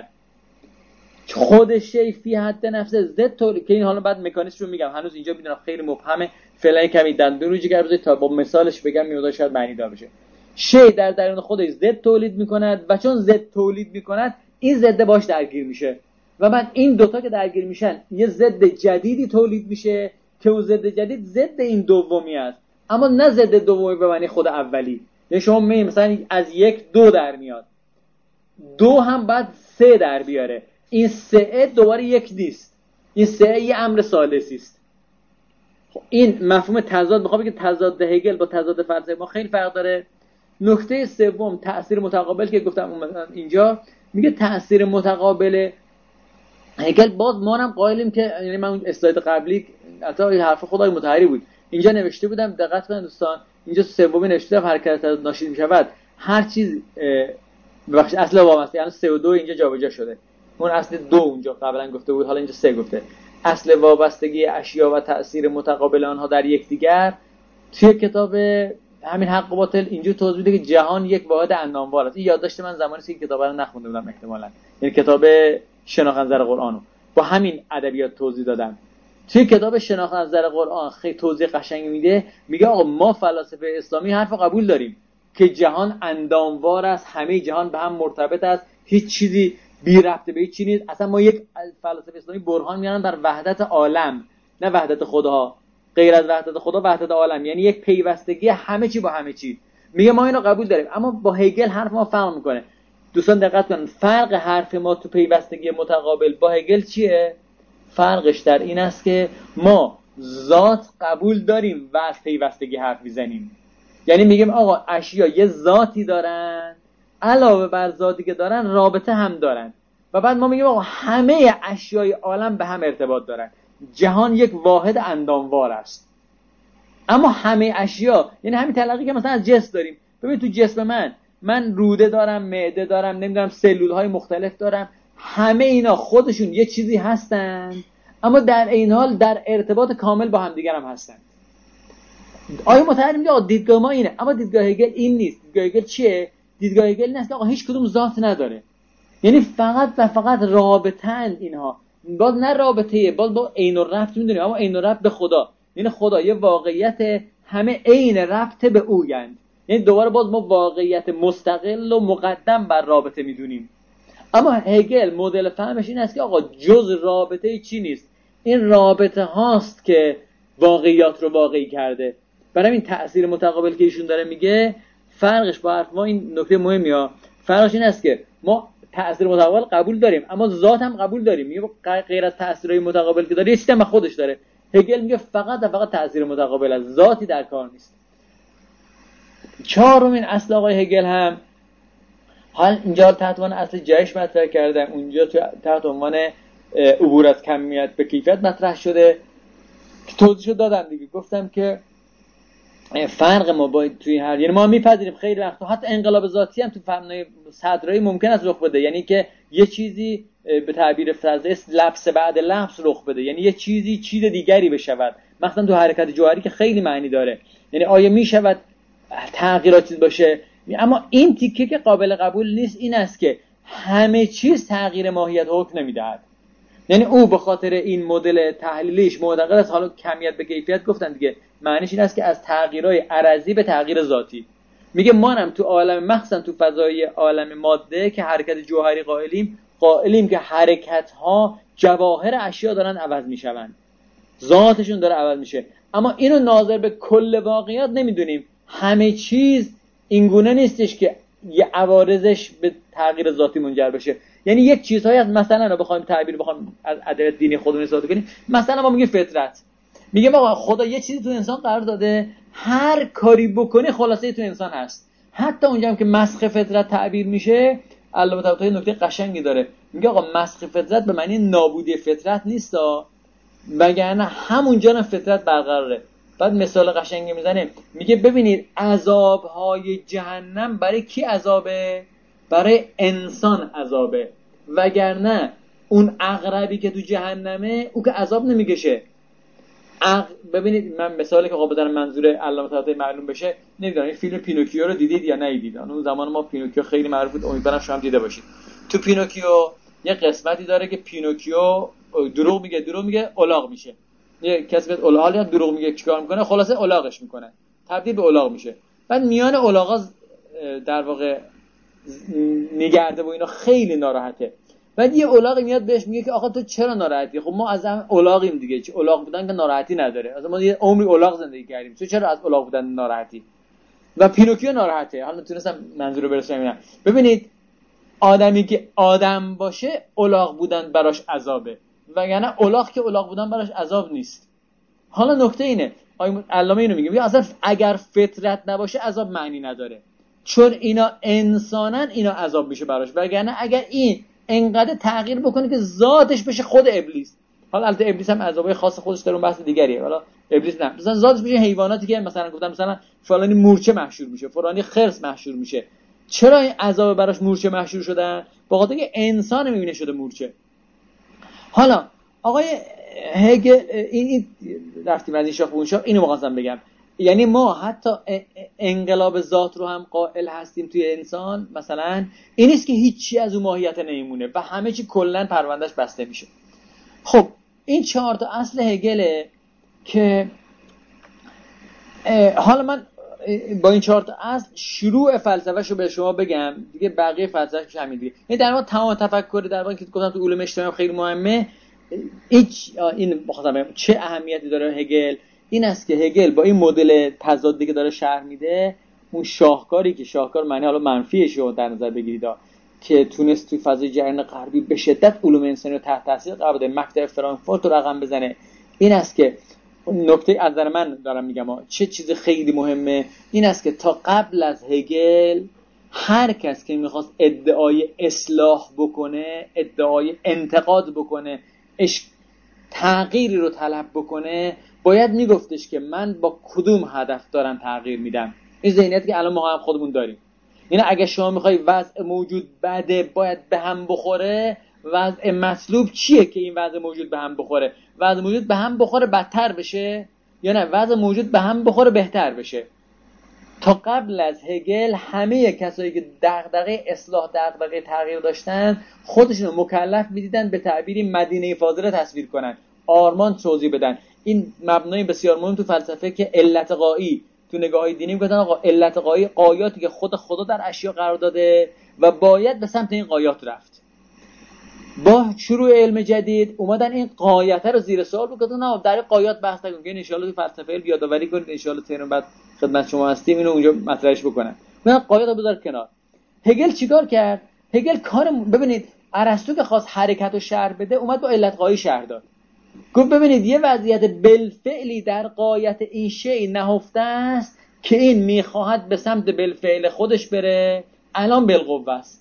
خود شیء فی حد نفسه ضد تولید، که این حالا بعد مکانیزم رو میگم، هنوز اینجا میدونم خیلی مبهمه، فعلا کمی دندون رو جگر بذارید تا با مثالش بگم میاد شاید معنی دار بشه. شیء در درون خودش ضد تولید میکند و چون ضد تولید میکند این ضد باش درگیر میشه و بعد این دوتا که درگیر میشن یه ضد جدیدی تولید میشه که اون ضد جدید ضد این دومی است، اما نه ضد دومی به معنی خود اولی. یعنی شما مثلا از 1 2 در میاد، 2 هم بعد 3 در بیاره، این 3 دوباره 1 نیست، این 3 یه امر ثالثی است. خب این مفهوم تضاد، میخوام بگم تضاد هگل با تضاد فلسفه ما خیلی فرق داره. نکته سوم تأثیر متقابل که گفتم اینجا، میگه تأثیر متقابل هگل باز ما هم قائلیم که، یعنی من اون اسلاید قبلی البته حرف خدای متحری بود، اینجا نوشته بودم دقت کنید دوستان، اینجا سومی نوشته بودم حرکت ناشی میشود هر چیز بخش اصل وابسته، یعنی 3 و 2 اینجا جابجا شده، اون اصل 2 اونجا قبلا گفته بود، حالا اینجا 3 گفته. اصل وابستگی اشیا و تأثیر متقابل آنها در یکدیگر توی کتاب همین حق و باطل اینجا توضیح میده که جهان یک واحد انداموار است. این یادداشت من زمانی که کتاب رو نخونده بودم احتمالاً، یعنی کتاب شناخت نظر قرآنو با همین ادبیات توضیح دادم. توی کتاب شناخت نظر قرآن خیلی توضیح قشنگی میده، میگه آقا ما فلاسفه اسلامی حرف قبول داریم که جهان انداموار است، همه جهان به هم مرتبط است، هیچ چیزی بی ربط به هیچ چیزی نیست. اصلا ما یک فلاسفه اسلامی برهان میارن بر وحدت عالم، نه وحدت خدا، غیر از وحدت خدا وحدت عالم، یعنی یک پیوستگی همه چی با همه چی. میگه ما اینو قبول داریم، اما با هگل حرف ما فرق میکنه. دوستان دقت کنن، فرق حرف ما تو پیوستگی متقابل با هگل چیه؟ فرقش در این است که ما ذات قبول داریم و از پیوستگی حرف میزنیم. یعنی میگیم آقا اشیا یه ذاتی دارن، علاوه بر ذاتی که دارن رابطه هم دارن، و بعد ما میگیم آقا همه اشیای عالم به هم ارتباط دارن، جهان یک واحد انداموار است. اما همه اشیا، یعنی همین تلقی که مثلا از جسم داریم، ببین تو جسم من روده دارم، معده دارم، نمیدونم سلولهای مختلف دارم، همه اینا خودشون یه چیزی هستن، اما در این حال در ارتباط کامل با هم دیگر هم هستن. آیا متحری میگه آقا دیدگاه ما اینه، اما دیدگاه هگل این نیست. دیدگاه هگل چیه؟ دیدگاه هگل این است که آقا هیچ کدوم ذات نداره، یعنی فقط و فقط رابطه‌اند اینها. باز نه رابطه، باز با عین و ربط میدونیم، اما عین و ربط به خدا، یعنی خدا یه واقعیت همه عین ربط به اویند، یعنی دوباره باز ما واقعیت مستقل و مقدم بر رابطه میدونیم. اما هگل مدل فهمش این است که آقا جز رابطه چی نیست، این رابطه هاست که واقعیات رو واقعی کرده. برای این تأثیر متقابل که ایشون داره میگه فرقش با حرف ما، این نکته مهمیه، فرقش این است که ما تأثیر متقابل قبول داریم اما ذات هم قبول داریم. میگه غیر از تأثیرهای متقابل که داره یه چیزی هم خودش داره. هگل میگه فقط و فقط تأثیر متقابل از ذاتی در کار نیست. چهارمین اصل آقای هگل هم حال اینجا تحت عنوان اصل جهش مطرح کردم، اونجا تحت عنوان عبور از کمیت به کیفیت مطرح شده که توضیحشو دادم دیگه. گفتم که فرق ما با توی هر، یعنی ما میپذیریم خیلی وقتا حتی انقلاب ذاتی هم تو فهم‌های صدرایی ممکن است رخ بده، یعنی که یه چیزی به تعبیر فرانسه لبس بعد لبس رخ بده، یعنی یه چیزی چیز دیگری بشود، مثلا تو حرکت جوهری که خیلی معنی داره، یعنی آیا میشود تغییرات چیز باشه. اما این تیکه که قابل قبول نیست این است که همه چیز تغییر ماهیت حکم نمیدهد. یعنی او به خاطر این مدل تحلیلیش معتقد است، حالا کمیت به کیفیت گفتن دیگه، معنیش این است که از تغییرهای عرضی به تغییر ذاتی. میگه ما هم تو عالم، مخصوصا تو فضای عالم ماده که حرکت جوهری قائلیم که حرکت ها جواهر اشیا دارن عوض میشوند، ذاتشون داره عوض میشه، اما اینو ناظر به کل واقعیات نمیدونیم. همه چیز اینگونه نیستش که یه عوارضش به تغییر ذاتی منجر بشه. یعنی یک چیزهایی از مثلا رو بخوایم از ادبیات دینی خودمون استفاده کنیم، مثلا ما میگیم فطرت، میگیم آقا خدا یه چیزی تو انسان قرار داده، هر کاری بکنه خلاصه تو انسان هست. حتی اونجا هم که مسخ فطرت تعبیر میشه، علامه طباطبایی نکته قشنگی داره، میگه آقا مسخ فطرت به معنی نابودی فطرت نیستا، وگرنه همونجا هم فطرت برقراره. بعد مثال قشنگی میزنه، میگه ببینید عذابهای جهنم برای کی عذابه؟ برای انسان عذابه، وگرنه اون عقربی که تو جهنمه او که عذاب نمیکشه. ببینید من مثالی که بدن منظور علامه طباطبایی معلوم بشه، نمیدونم این فیلم پینوکیو رو دیدید یا ندیدید؟ اون زمان ما پینوکیو خیلی معروف بود، امیدوارم شما هم دیده باشید. تو پینوکیو یه قسمتی داره که پینوکیو دروغ میگه الاغ میشه. یه کسی بهت الاغ یا دروغ میگه چیکار میکنه؟ خلاصه الاغش میکنه، تبدیل به الاغ میشه. بعد میان الاغا در واقع نگرده و اینا خیلی ناراحته. بعد یه الاغی میاد بهش میگه که آقا تو چرا ناراحتی؟ خب ما از هم الاغیم دیگه، چه الاغ بودن که ناراحتی نداره، اصلا ما یه عمری الاغ زندگی کردیم، تو چرا از الاغ بودن ناراحتی؟ و پینوکیو ناراحته. حالا تونستم منظور رو برسونم اینا. ببینید آدمی که آدم باشه الاغ بودن براش عذابه، وگرنه الاغ که الاغ بودن براش عذاب نیست. حالا نکته اینه، علامه اینو میگه اصلا اگر فطرت نباشه عذاب معنی نداره، چون اینا انسانن، اینا عذاب میشه براش، وگرنه اگر این انقدر تغییر بکنه که ذاتش بشه خود ابلیس. حالا البته ابلیس هم عذابای خاص خودش داره، اون بحث دیگریه. حالا ابلیس نه، مثلا ذاتش میشه حیواناتی که مثلا گفتم مثلا فلانی مورچه محشور میشه، فلانی خرس محشور میشه. چرا این عذاب براش مورچه محشور شدن؟ به خاطر اینکه انسان میبینه شده مورچه. حالا آقای هگل این رفتیم از این شاخ به اون شاخ، اینو می‌خواستم بگم، یعنی ما حتی انقلاب ذات رو هم قائل هستیم توی انسان. مثلا این نیست که هیچی از اون ماهیت نمیمونه و همه چی کلا پروندهش بسته میشه. خب این 4 تا اصل هگله که حالا من با این 4 تا اصل شروع فلسفه‌شو به شما بگم دیگه، بقیه فلسفه‌ش همین دیگه. یعنی در واقع تمام تفکر در واقع که گفتم تو علوم اجتماعی خیلی مهمه. این بخاطر چه اهمیتی داره هگل؟ این است که هگل با این مدل تضادی که داره شرح میده، اون شاهکاری که شاهکار معنی حالا منفیش رو در نظر بگیرید که تونست توی فضای جریان غربی به شدت علوم انسانی رو تحت تاثیر قرار بده، مکتب فرانکفورت رو رقم بزنه، این است که نکته از نظر من دارم میگم چه چیز خیلی مهمه، این است که تا قبل از هگل هر کس که میخواست ادعای اصلاح بکنه، ادعای انتقاد بکنه، تغییری رو طلب بکنه، باید میگفتش که من با کدوم هدف دارم تغییر میدم. این ذهنیتی که الان ما هم خودمون داریم. یعنی اگه شما میخوای وضع موجود بده باید به هم بخوره، وضع مطلوب چیه که این وضع موجود به هم بخوره؟ وضع موجود به هم بخوره بدتر بشه، یا نه وضع موجود به هم بخوره بهتر بشه؟ تا قبل از هگل همه کسایی که دغدغه اصلاح، دغدغه تغییر داشتن، خودشون رو مکلف می‌دیدن به تعبیری مدینه فاضله تصویر کنن، آرمان توضیح بدن. این مبنای بسیار مهم تو فلسفه که علت غایی تو نگاه‌های دینی میگن آقا علت غایی غایاتی که خدا در اشیا قرار داده و باید به سمت این غایات رفت. با شروع علم جدید اومدن این غایت رو زیر سوال بگذارن، نه در غایات بحث نکنیم، ان شاءالله تو فلسفه علم یادآوری کنید، ان شاءالله ترم بعد خدمت شما هستیم اینو اونجا مطرحش بکنن. من غایت رو بذار کنار. هگل چیکار کرد؟ هگل ببینید ارسطو که خواست حرکت رو شرح بده اومد با علت غایی شرح داد. گفت ببینید یه وضعیت بالفعلی در غایت این شیء نهفته است که این میخواهد به سمت بالفعل خودش بره، الان بالقوه است.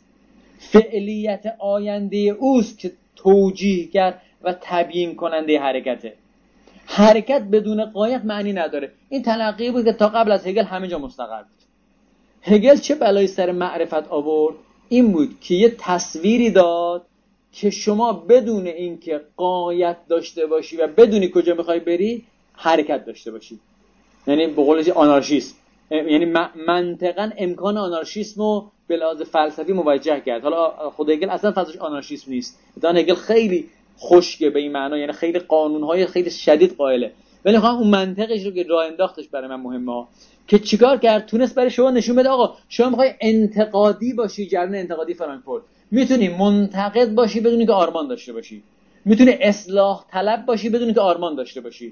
فعلیت آینده اوست که توجیهگر و تبیین کننده حرکته. حرکت بدون غایت معنی نداره. این تلقی بود که تا قبل از هگل همه جا مستقر بود. هگل چه بلایی سر معرفت آورد؟ این بود که یه تصویری داد که شما بدون اینکه غایت داشته باشی و بدونی کجا میخوای بری حرکت داشته باشی. یعنی به قول آنارشیسم، یعنی منطقاً امکان آنارشیسم رو به لحاظ فلسفی موجه کرد. حالا خود هگل اصلا فضاش آنارشیسم نیست، دان هگل خیلی خشکه به این معنا، یعنی خیلی قانونهای خیلی شدید قائله، ولی خواهم اون منطقش رو که راه انداختش برای من مهمه که چیکار کرد. تونست برای شما نشون بده آقا شما میخوای انتقادی باشی، جریان انتقادی فرانکفورت، میتونی منتقد باشی بدون که آرمان داشته باشی، میتونی اصلاح طلب باشی بدون که آرمان داشته باشی،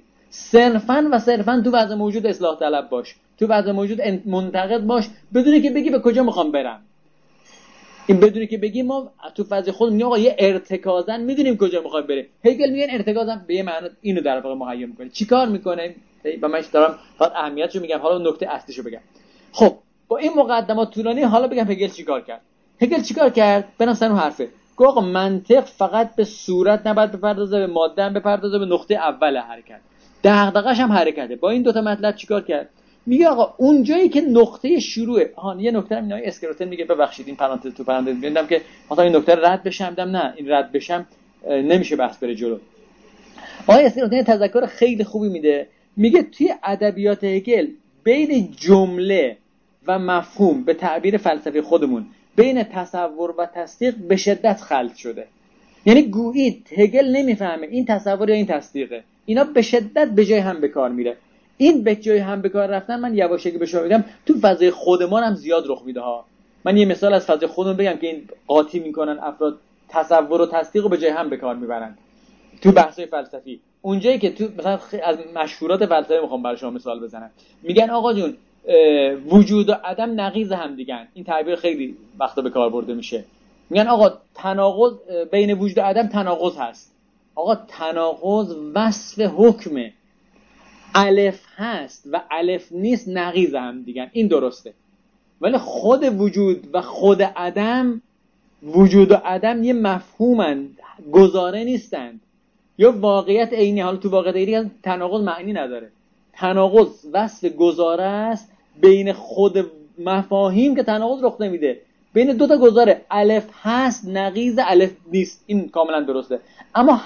صرفاً تو وضع موجود اصلاح طلب باش، تو وضع موجود منتقد باش بدون که بگی به کجا میخوام برم. این بدونی که بگیم ما تو فضای خود میگیم آقا یه ارتکازن میدونیم کجا میخوایم بریم. هگل میگن ارتکازن به یه معنی اینو در واقع مهیا میکنه. چیکار میکنه؟ و من دارم فقط اهمیتشو میگم، حالا نکته اصلیشو بگم. خب با این مقدمات طولانی حالا بگم هگل چیکار کرد. هگل چیکار کرد؟ برام سر اون حرفه. گفت آقا منطق فقط به صورت نباید بپردازه، به ماده هم بپردازه، به نقطه اول حرکت. دغدغه‌ش هم حرکته. با این دوتا مطلب چیکار کرد؟ میگه آقا اون جایی که نقطه شروعه، یه نکته هم اینای اسکروتن میگه، ببخشید این پرانتز تو پرانتز میگم که مثلا این نکته رد بشم، نه این رد بشم نمیشه بحث بره جلو. آقای اسکروتن تذکر خیلی خوبی میده، میگه توی ادبیات هگل بین جمله و مفهوم به تعبیر فلسفی خودمون بین تصور و تصدیق به شدت خلط شده. یعنی گویی هگل نمیفهمه این تصور یا این تصدیقه، اینا به شدت به جای هم به کار میره. این به جای هم به کار رفتن من یواشکی به شما میگم تو فضای خودمان هم زیاد رخ میده ها. من یه مثال از فضای خودمون بگم که این قاطی میکنن افراد تصور و تصدیق رو به جای هم به کار میبرن تو بحث‌های فلسفی. اونجایی که تو مثلا از مشهورات فلسفی میخوام برای شما مثال بزنم، میگن آقا جون وجود و عدم نقیض هم دیگن. این تعبیر خیلی وقتا به کار برده میشه. میگن آقا تناقض بین وجود و عدم تناقض هست. آقا تناقض وصف حکمه، الف هست و الف نیست نقیض هم دیگن، این درسته. ولی خود وجود و خود عدم، وجود و عدم یه مفهومن، گزاره نیستند یا واقعیت عینی. حالا تو واقعیت عینی تناقض معنی نداره. تناقض وصف گزاره است بین خود مفاهیم که تناقض رخ نمیده، بین دو تا گزاره، الف هست نقیض الف نیست، این کاملا درسته. اما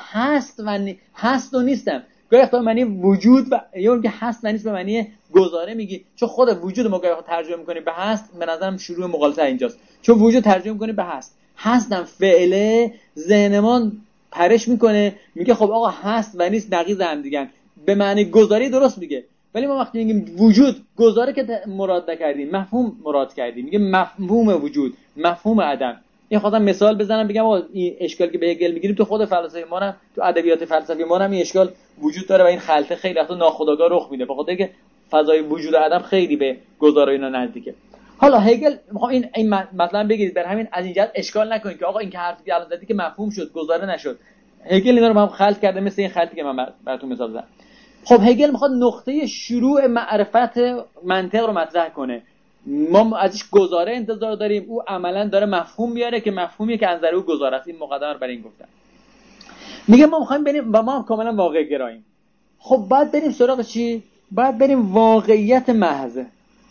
هست و نیستم گاهی وقتا معنی وجود و یا اینکه هست و نیست به معنی گزاره میگی، چون خود وجود ما گاهی وقتا ترجمه میکنی به هست. به نظرم شروع مغالطه اینجاست، چون وجود ترجمه میکنی به هست، هستم فعله، ذهنمان پرش میکنه میگه خب آقا هست و نیست نقیض هم دیگه، به معنی گزاری درست میگه. ولی ما وقتی میگیم وجود، گزاره که مراد نکردیم، مفهوم مراد کردیم، میگه مفهوم وجود، مفهوم عدم. این خواستم مثال بزنم بگم آقا این اشکالی که به هگل میگیریم تو خود فلسفه ما هم، تو ادبیات فلسفی ما هم این اشکال وجود داره و این خلطه خیلی وقتا ناخودآگاه رخ میده، بخاطر اینکه فضای وجود و عدم خیلی به گزاره اینا نزدیکه. حالا هگل میخوام این مثلا بگیرید بر همین از اینجا اشکال نکنید که آقا این که حرفی که الان زدی که مفهوم شد گزاره نشد. هگل اینا رو با هم خلط کرده، مثل این خلطی که من براتون مثال زدم. خب هگل میخواد نقطه شروع معرفت منطق رو مطرح کنه. ما ازش گزاره انتظار داریم، او عملا داره مفهوم میاره که مفهومیه که از نظر او گزاره است. این مقدمه رو برای این گفتم. میگه ما میخوایم بریم و ما هم کاملا واقع گراییم. خب بعد بریم سراغ چی؟ بعد بریم واقعیت محض.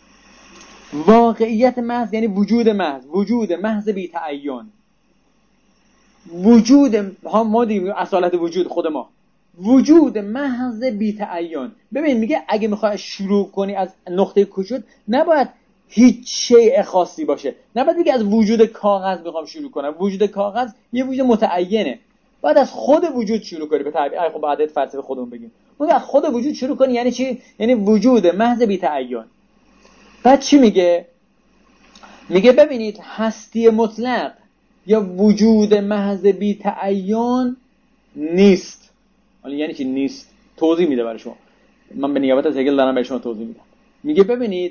واقعیت محض یعنی وجود محض، وجود محض بی تعین. وجود ما دیگه اصالت وجود خود ما، وجود محض بی تعین. ببین میگه اگه میخوای شروع کنی از نقطه کوچولو نباید هیچ شیء خاصی باشه، نباید بگی از وجود کاغذ میخوام شروع کنم. وجود کاغذ یه وجود متعینه، باید از خود وجود شروع کنی. به تعبیر خب بعد فلسفه خودمون بگیم میگه از خود وجود شروع کنی. یعنی چی؟ یعنی وجود محض بی تعین. بعد چی میگه؟ میگه ببینید هستی مطلق یا وجود محض بی تعین نیست. یعنی چی نیست؟ توضیح میده برای شما. من به نیابت از هگل دارم برای شما توضیح میدم. میگه ببینید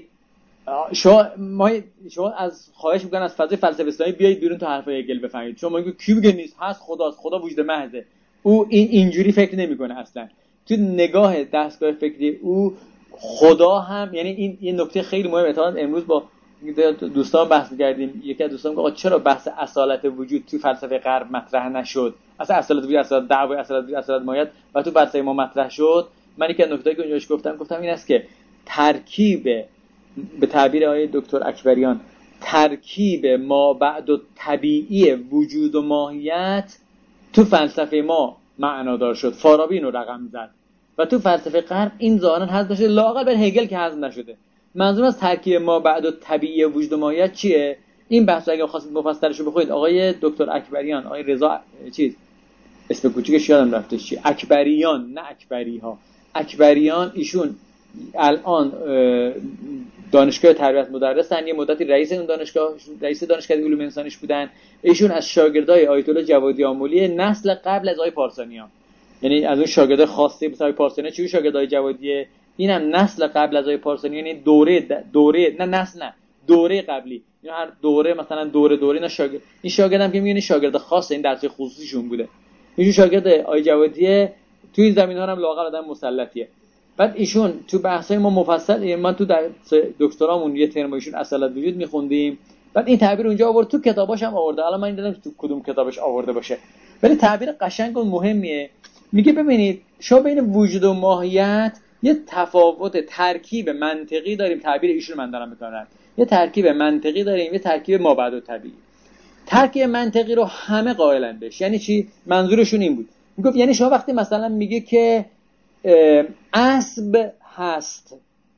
شما از خواهش میکنن از فضای فلسفه اسلامی بیایید بیرون تا حرفای هگل بفهمید. شما میگه کی میگه نیست؟ هست، خداست، خدا وجود محضه. او اینجوری فکر نمیکنه اصلا. تو نگاه دستگاه فکری او خدا هم، یعنی این یه نکته خیلی مهمه. تا امروز با دوستان بحث کردیم، یکی از دوستان گفت چرا بحث اصالت وجود تو فلسفه غرب مطرح نشد؟ اصلا اصالت وجود، اصالت دعوای اصالت وجود، اصالت ماهیت و تو فلسفه ما مطرح شد. من یکی از نکتهایی که اونجاش گفتم این است که ترکیب، به تعبیر آقای دکتر اکبریان، ترکیب ما بعد و طبیعی وجود و ماهیت تو فلسفه ما معنادار شد. فارابی اینو رقم زد و تو فلسفه غرب این ظاهرا حذف نشده، لااقل بر هگل که حذف نشده. منظور از ترکیب ما بعد و طبیعی وجود و ماهیت چیه؟ این بحث اگه خواستید مفصلش رو بخونید، آقای دکتر اکبریان، آقای رضا اسم کوچیکش یادم رفته چی، اکبریان، نه اکبریها، اکبریان، ایشون الان دانشگاه تربیت مدرسن، یه مدتی رئیس اون دانشگاه، رئیس دانشکده علوم انسانیش بودن. ایشون از شاگردای آیت الله جوادی آملی نسل قبل از آقای پارسانیان، یعنی از اون شاگرد خاصه مثل آقای پارسانی چه شاگردای دوره قبل از آقای پارسانی، یعنی دوره قبلی. اینا هر دوره مثلا دوره اینا شاگرد، این شاگردم که میگن شاگرد خاصه، این درس خصوصیشون بوده، ایشون شاگرد آقای جوادیه، تو این زمین‌ها هم لااقل آدم مسلطیه. بعد ایشون تو بحثای ما مفصل، من تو درس دکترامون یه ترم ایشون اصالت وجود می‌خوندیم، بعد این تعبیر اونجا آورد، تو کتاباش هم آورده، الان من دیدم تو کدوم کتابش آورده باشه، ولی تعبیر قشنگ و مهمیه. میگه ببینید شما بین وجود و ماهیت یه تفاوت ترکیب منطقی داریم، تعبیر ایشون من دارم میکنم، یه ترکیب منطقی داریم، یه ترکیب مابعدالطبیعی. ترکیب منطقی رو همه قائلن بهش. یعنی چی؟ منظورشون این بود، میگفت یعنی شما وقتی مثلا میگه که اسب هست،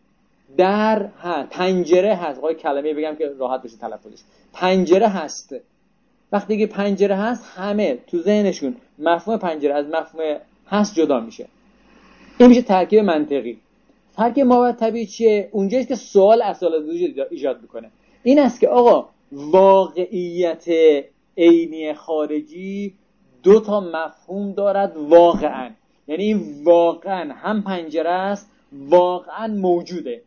در هست، پنجره هست، آقای کلمه بگم که راحت بشه تلفظش، پنجره هست، وقتی که پنجره هست همه تو ذهنشون مفهوم پنجره از مفهوم هست جدا میشه. این میشه ترکیب منطقی. ترکیب مابعدالطبیعی چیه؟ اونجاییه که سوال اصالت وجود ایجاد میکنه. این است که آقا واقعیت عینی خارجی دو تا مفهوم دارد واقعا، یعنی این واقعا هم پنجره است، واقعا موجوده،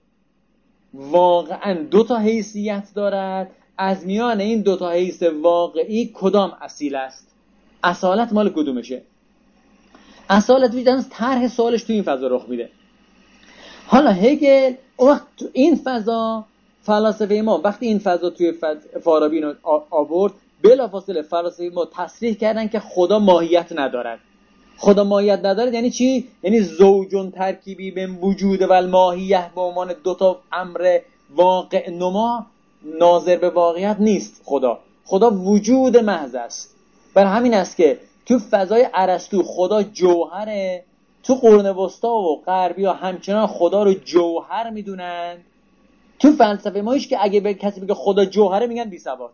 واقعا دو تا حیثیت دارد. از میان این دو تا حیث واقعی کدام اصیل است؟ اصالت مال کدومشه؟ اصالت وجود طرح سوالش تو این فضا رخ میده. حالا هگل اون وقت تو این فضا، فلاسفه ما وقتی این فضا توی فارابی رو آورد، بلافاصله فلاسفه ما تصریح کردن که خدا ماهیت ندارد. خدا ماهیت ندارد یعنی چی؟ یعنی زوجون ترکیبی بین وجود و الماهیه به عنوان دو تا امر واقع نما ناظر به واقعیت نیست. خدا وجود محض است. بر همین است که تو فضای ارسطو خدا جوهره، تو قرون وسطا و غربی ها همچنان خدا رو جوهر میدونن. تو فلسفه ما هیچ که اگه به کسی بگه خدا جوهره میگن بی سواد.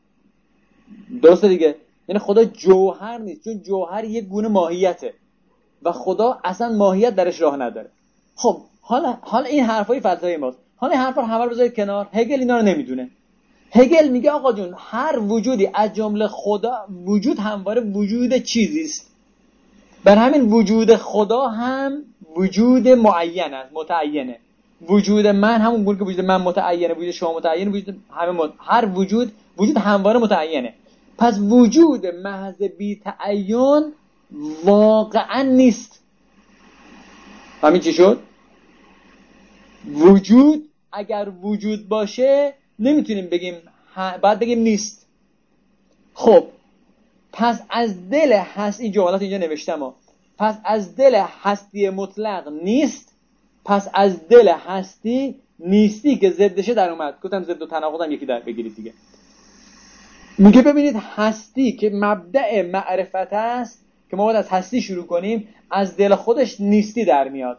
درسته دیگه؟ یعنی خدا جوهر نیست، چون جوهر یک گونه ماهیته و خدا اصلا ماهیت درش راه نداره. خب حالا این حرفای فلسفه ماست. حالا این حرفا رو همه رو بذارید کنار. هگل اینا رو نمیدونه. هگل میگه آقا جون هر وجودی از جمله خدا، وجود همواره وجود چیزی است. بر همین وجود خدا هم وجود معین است، متعینه. وجود من همون گونه که وجود من متعینه، وجود شما متعینه، وجود هر وجود همواره متعینه. پس وجود محض بی تعین واقعا نیست. همین چی شد؟ وجود اگر وجود باشه نمیتونیم بگیم، بعد بگیم نیست. خب پس از دل هست، این جملات اینجا نوشتم پس از دل هستی مطلق نیست، پس از دل هستی نیستی که ضدشه در اومد. گفتم ضد و تناقض هم یکی در بگیرید دیگه. میگه ببینید هستی که مبدأ معرفت است، که ما باید از هستی شروع کنیم، از دل خودش نیستی در میاد.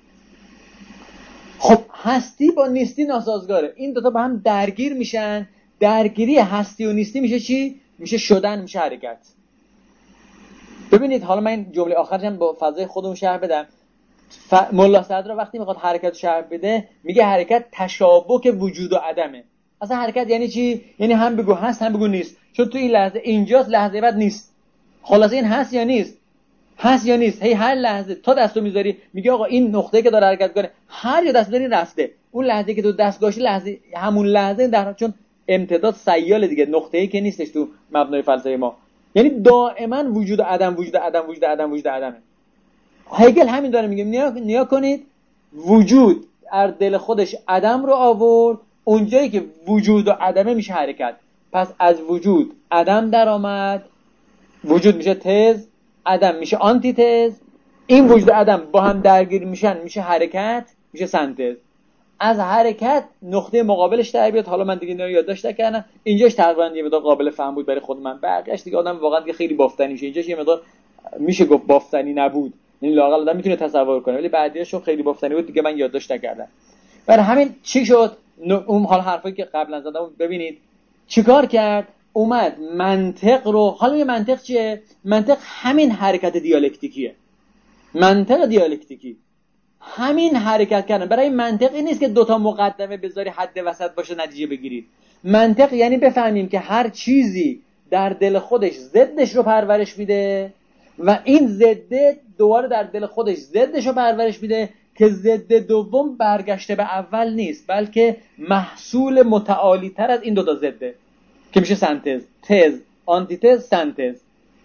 خب هستی با نیستی ناسازگاره، این دوتا با هم درگیر میشن. درگیری هستی و نیستی میشه چی؟ میشه شدن، میشه حرکت. ببینید حالا من این جمله آخرشم با فضای خودمون شرح بدم. ملا صدرا وقتی میخواد حرکت شرح بده میگه حرکت تشابک وجود و عدمه. اصلا حرکت یعنی چی؟ یعنی هم بگو هست هم بگو نیست، چون تو این لحظه اینجاست، لحظه بعد نیست. خلاصه این هست یا نیست، هست یا نیست. هی هر لحظه تا دستو میذاری میگه آقا این نقطه‌ای که داره حرکت کنه، هر یا دست میذاری رفته، اون لحظه‌ای که تو دست گاشی لحظه همون لحظه در، چون امتداد سیال دیگه، نقطه‌ای که نیستش تو مبنای فلسفه ما. یعنی دائما وجود و عدم، وجود و عدم، وجود و عدم، وجود و عدمه. هگل همین داره میگه. نیا کنید وجود در دل خودش عدم رو آورد، اونجایی که وجود و عدمه میشه حرکت. پس از وجود عدم در آمد، وجود میشه تز، عدم میشه آنتی تز. این وجود و عدم با هم درگیر میشن، میشه حرکت، میشه سنتز. از حرکت نقطه مقابلش در بیاد. حالا من دیگه اینا رو یادداشت نکردم، اینجاش تقریبا یه مقدار قابل فهم بود برای خود من. بقیه‌اش دیگه آدم واقعا دیگه خیلی بافتنی میشه. اینجاش یه مقدار میشه گفت بافتنی نبود، یعنی لااقل آدم میتونه تصور کنه، ولی بعدیاشو خیلی بافتنی بود دیگه، من یادداشت نکردم. برای همین چی شد؟ اون حال حرفایی که قبلا زدم ببینید چیکار کرد. اومد منطق رو، حالا یه منطق چیه؟ منطق همین حرکت دیالکتیکیه. منطق دیالکتیکی همین حرکت کردن. برای منطق این نیست که دوتا مقدمه بذاری حد وسط باشه نتیجه بگیرید. منطق یعنی بفهمیم که هر چیزی در دل خودش ضدش رو پرورش میده و این ضد دوباره در دل خودش ضدش رو پرورش میده، که ضد دوم برگشته به اول نیست، بلکه محصول متعالی تر از این دوتا ضده که میشه سنتز، تز، آنتیتز، سنتز.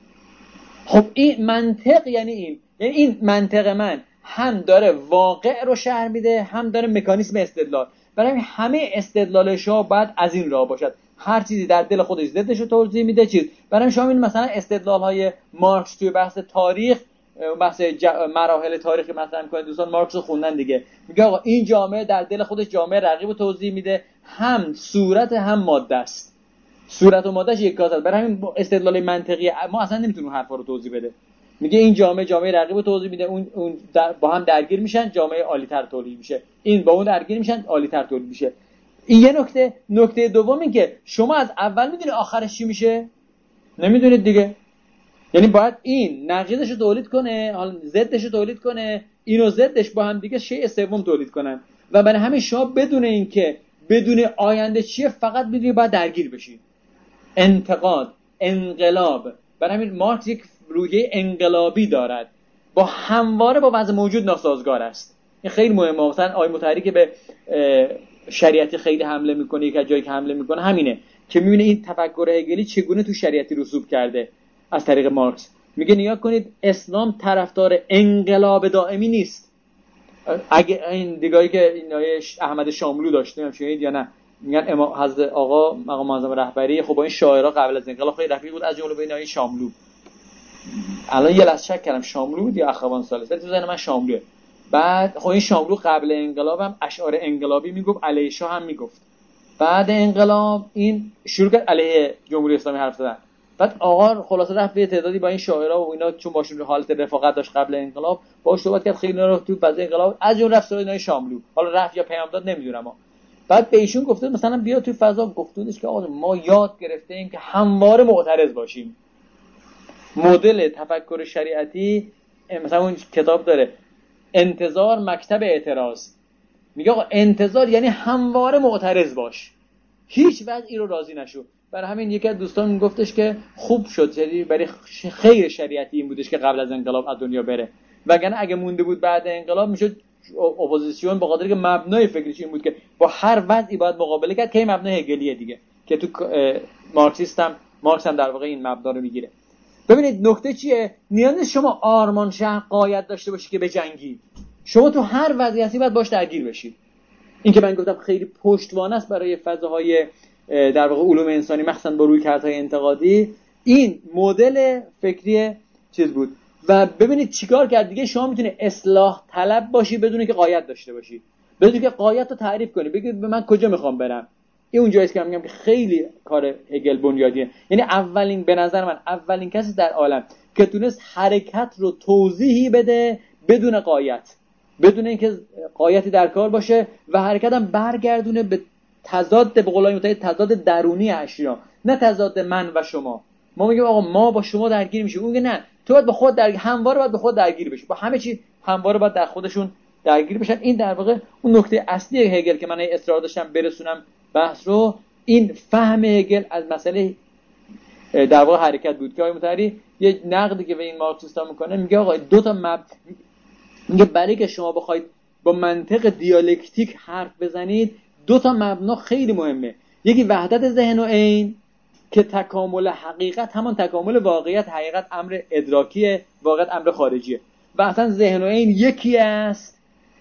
خب این منطق یعنی این منطق من هم داره واقع رو شرح میده، هم داره مکانیسم استدلال. برای همه استدلالش ها باید از این راه باشد، هر چیزی در دل خودش ضدش رو توضیح میده. برای شما این مثلا استدلال های مارکس توی بحث تاریخ، بحث مراحل تاریخی مثلا میکنه، دوستان مارکس رو خوندن دیگه، میگه آقا این جامعه در دل خودش جامعه رقیب رو توضیح میده، هم صورت هم ماده است، صورت و مادهش یک کاسه. برای همین استدلال منطقی ما اصلا نمیتونه حرفا رو توضیح بده. میگه این جامعه رقیب رو توضیح میده، اون با هم درگیر میشن، جامعه عالی‌تر تولید میشه، این با اون درگیر میشن، عالی‌تر تولید میشه. این یه نکته دوم این که شما از اول میدونی آخرش چی میشه؟ نمیدونید دیگه. یعنی باید این نقیضش رو تولید کنه، حالا ضدش رو تولید کنه، اینو ضدش با هم دیگه شیء سوم تولید کنن. و برای همین شما بدون اینکه بدون آینده چیه، فقط میدونی باید درگیر بشی. انتقاد، انقلاب. برای همین مارکس یک روحیه انقلابی دارد، با همواره با وضع موجود ناسازگار است. این خیلی مهمه. مثلا آقای مطهری که به شریعتی خیلی حمله میکنه، یک از جایی که حمله میکنه همینه که میبینه این تفکر هگلی چگونه تو شریعتی رسوب کرده از طریق مارکس. میگه نگاه کنید اسلام طرفدار انقلاب دائمی نیست. اگه این دیگه‌ای که این احمد شاملو داشته شنید یا نه، میگن امام حضرت آقا مقام معظم رهبری خب با این شاعرها قبل از انقلاب خیلی رفیق بود، از جمله بین آقای شاملو. الان یه لحظه شک کردم شاملو بود یا اخوان ثالث، ولی تو ذهن من شاملوه. بعد خب این شاملو قبل انقلاب هم اشعار انقلابی میگفت، علیه شاه هم میگفت. بعد انقلاب این شروع کرد علیه جمهوری اسلامی حرف زدن. بعد آقا خلاصه رفت به تعدادی با این شاعرها و اینا، چون باشون حالت رفاقت داشت قبل انقلاب، باهاش صحبت کرد، خیلی رو تو بعد انقلاب از اون رفت سراغ شاملو. حالا رفت یا پیام داد نمیدونم. بعد به ایشون گفته مثلا بیا تو فضا، گفتونش که آقا ما یاد گرفته ایم که همواره معترض باشیم. مدل تفکر شریعتی مثلا اون کتاب داره انتظار مکتب اعتراض، میگه آقا انتظار یعنی همواره معترض باش، هیچ وقت این رو راضی نشو. برای همین یکی از دوستان میگفتش که خوب شد، یعنی برای خیر شریعتی این بودش که قبل از انقلاب از دنیا بره، وگرنه اگه مونده بود بعد انقلاب میشد اپوزیسیون، به خاطر که مبنای فکریش این بود که با هر وضعی باید مقابله کرد، که این مبنای هگلیه دیگه، که تو مارکس هم در واقع این مبنا رو میگیره. ببینید نکته چیه؟ نیاز شما آرمان شهر قایت داشته باشی که به جنگی، شما تو هر وضعیتی باید باش درگیر بشید. این که من گفتم خیلی پشتوانه است برای فضاهای در واقع علوم انسانی، مخصوصا با رویکردهای انتقادی. این مدل فکری چیز بود. و ببینید چیکار کرد دیگه. شما میتونی اصلاح طلب باشی بدون که قایت داشته باشی، بدون که قایت رو تعریف کنی، بگی به من کجا میخوام برم. این اونجاییه که من میگم که خیلی کار هگل بنیادیه. یعنی به نظر من اولین کسی در عالم که تونست حرکت رو توضیحی بده بدون قایت، بدون اینکه قایتی در کار باشه، و حرکت هم برگردونه به تضاد، به قولای متحد تضاد درونی اشیا، نه تضاد من و شما. ما میگیم آقا ما با شما درگیر میشیم، اون میگه نه، تو باید با خود همواره باید با خود درگیر بشی، با همه چی همواره باید در خودشون درگیر بشن. این در واقع اون نکته اصلی هگل که من اصرار داشتم برسونم بحث رو، این فهم هگل از مسئله در واقع حرکت بود. که آقای مطهری یه نقدی که به این مارکسیستا میکنه، میگه آقا دو تا میگه برای که شما بخواید با منطق دیالکتیک حرف بزنید، دو تا مبنا خیلی مهمه. یکی وحدت ذهن و عین که تکامل حقیقت همان تکامل واقعیت، حقیقت امر ادراکیه، واقعیت امر خارجیه، و اصلا ذهن و عین یکی است.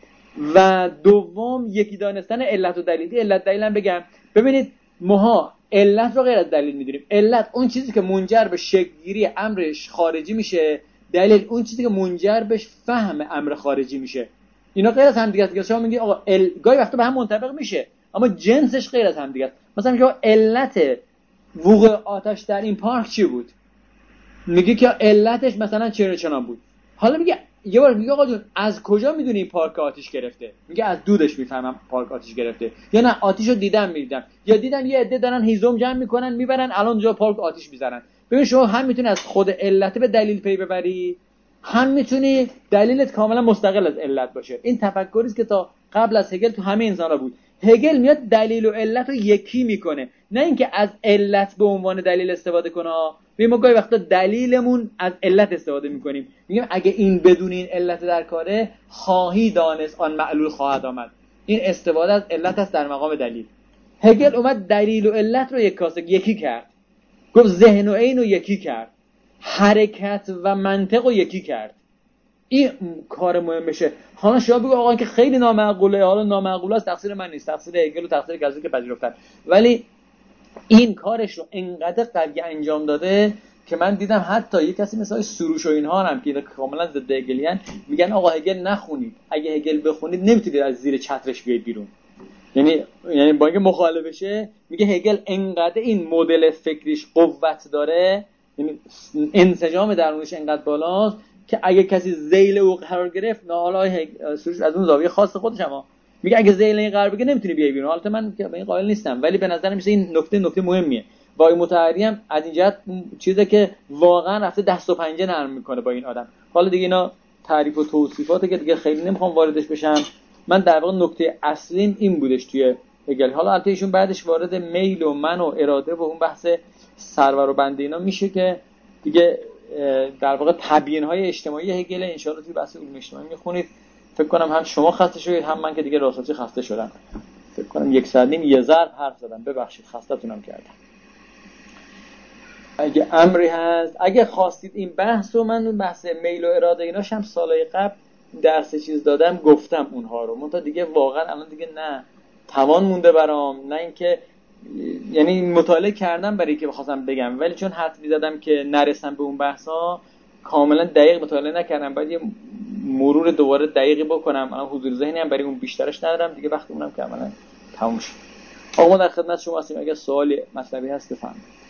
و دوم یکی دانستن علت و دلیل. علت دلیل هم بگم، ببینید ماها علت رو غیر از دلیل میدونیم. علت اون چیزی که منجر به شکل‌گیری امر خارجی میشه، دلیل اون چیزی که منجر به فهم امر خارجی میشه. اینا غیر از هم دیگه است. شما میگی آقا گاهی وقتا به هم منطبق میشه اما جنسش غیر از هم دیگه است. مثلا میگه علت وقوع آتش در این پارک چی بود؟ میگه که علتش مثلا چنان بود. حالا میگه یه بار میگه آقا جون از کجا میدونی این پارک آتش گرفته؟ میگه از دودش میفهمم پارک آتش گرفته. یا نه آتیشو دیدم، یا دیدم یه عده دارن هیزم جمع میکنن میبرن الان جا پارک آتش میزنن. ببین شما هم میتونی از خود علت به دلیل پی ببری، هم میتونی دلیلت کاملا مستقل از علت باشه. این تفکری است که تا قبل از هگل تو همه انسانا بود. هگل میاد دلیل و علت رو یکی میکنه، نه اینکه از علت به عنوان دلیل استفاده کنه. ما گاهی وقتا دلیلمون از علت استفاده میکنیم، میگیم اگه این بدون این علت در کاره خواهی دانست آن معلول خواهد آمد. این استفاده از علت است در مقام دلیل. هگل اومد دلیل و علت رو یکی کرد، گفت ذهن و عین رو یکی کرد، حرکت و منطق رو یکی کرد. این کار مهمشه. حالا شما بگو آقا که خیلی نامعقوله، حالا نامعقوله است، تقصیر من نیست، تقصیر هگل و تقصیر کسی که پذیرفتن، ولی این کارش رو انقدر قوی انجام داده که من دیدم حتی یک کسی مثل سروش و اینها هم که کاملا ضد هگلیان میگن آقا هگل نخونید، اگه هگل بخونید نمیتونید از زیر چترش بیاید بیرون. یعنی با اینکه مخالفشه میگه هگل انقدر این مدل فکریش قوت داره، یعنی انسجام درونش انقدر بالاست که اگه کسی ذیل او قرار گرفت، نه حالا سروش از اون زاویه خاص خودش اما میگه اگه ذیل این قرار بگیره نمیتونی بیای بیرون. حالت من که به این قائل نیستم، ولی به نظر میاد این نکته مهمیه. وای متحری هم از این جهت چیزی که واقعا رفته دست و پنجه نرم میکنه با این آدم. حالا دیگه اینا تعریف و توصیفاته که دیگه خیلی نمیخوام واردش بشم. من در واقع نکته اصلیم این بودش توی هگل. حالا البته ایشون بعدش وارد میل و من و اراده و اون بحث سرور و بنده اینا میشه که دیگه در واقع تبیین‌های اجتماعی هگل. ان شاء الله توی بحث علوم اجتماعی میخونید. فکر کنم هم شما خسته شدید هم من که دیگه راستش خسته شدم. فکر کنم 1 ساعت نیم یه ضرب حرف زدم، ببخشید خسته‌تونم کردم. اگه امری هست، اگه خواستید این بحثو، من بحث میل و اراده ایناش هم سالهای قبل درس چیز دادم، گفتم اونها رو. من تا دیگه واقعا الان دیگه نه توان مونده برام، نه اینکه یعنی مطالعه کردم برای که بخواستم بگم، ولی چون حرف می‌زدم که نرسم به اون بحثا کاملا دقیق مطالعه نکردم، باید یه مرور دوباره دقیقی بکنم. الان حضور ذهنی هم برای اون بیشترش ندارم دیگه، وقتی اونم کاملا تموم شد. آقا ما در خدمت شما هستیم، اگه سوالی مطلبی هست بفرمایید.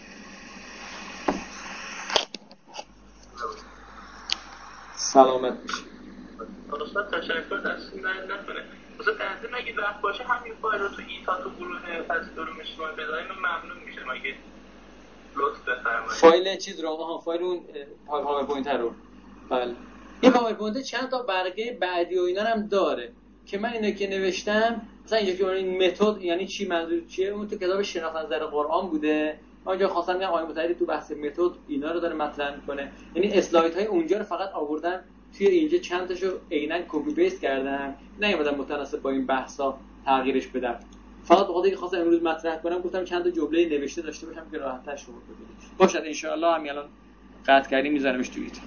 سلامت باشید. استاد تشکر دستون درد نکنه. استاد تنظیم اگه وقت باشه همین فایل رو تو ایتا تو گروه علوم اجتماعی بذارید ممنون میشم اگه لطف بفرمایید. فایل چیز رو آقا، فایل اون پاورپوینت رو. بله. این پاورپوینت چند تا برگه بعدی و اینا هم داره که من اینا که نوشتم، مثلا اینجا که این متد یعنی چی، منظور چیه، اون تو کتاب شناخت نظر قرآن بوده. من اونجا خواستم بگم آقای متحری تو بحث متد اینا رو داره مطرح میکنه، یعنی اسلایدهای اونجا رو فقط آوردن توی اینجا چند تاشو عیناً کپی پیست کردم، نمیدونم متناسب با این بحثا تغییرش بدم. فقط بخاطر اینکه خواستم امروز مطرح کنم گفتم چند تا جمله نوشته داشته باشم که راحت‌تر شروع بکنید. باشد ان شاء الله همین الان قطع کردیم میذارمش توی ایت.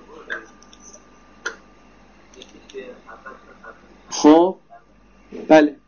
خب بله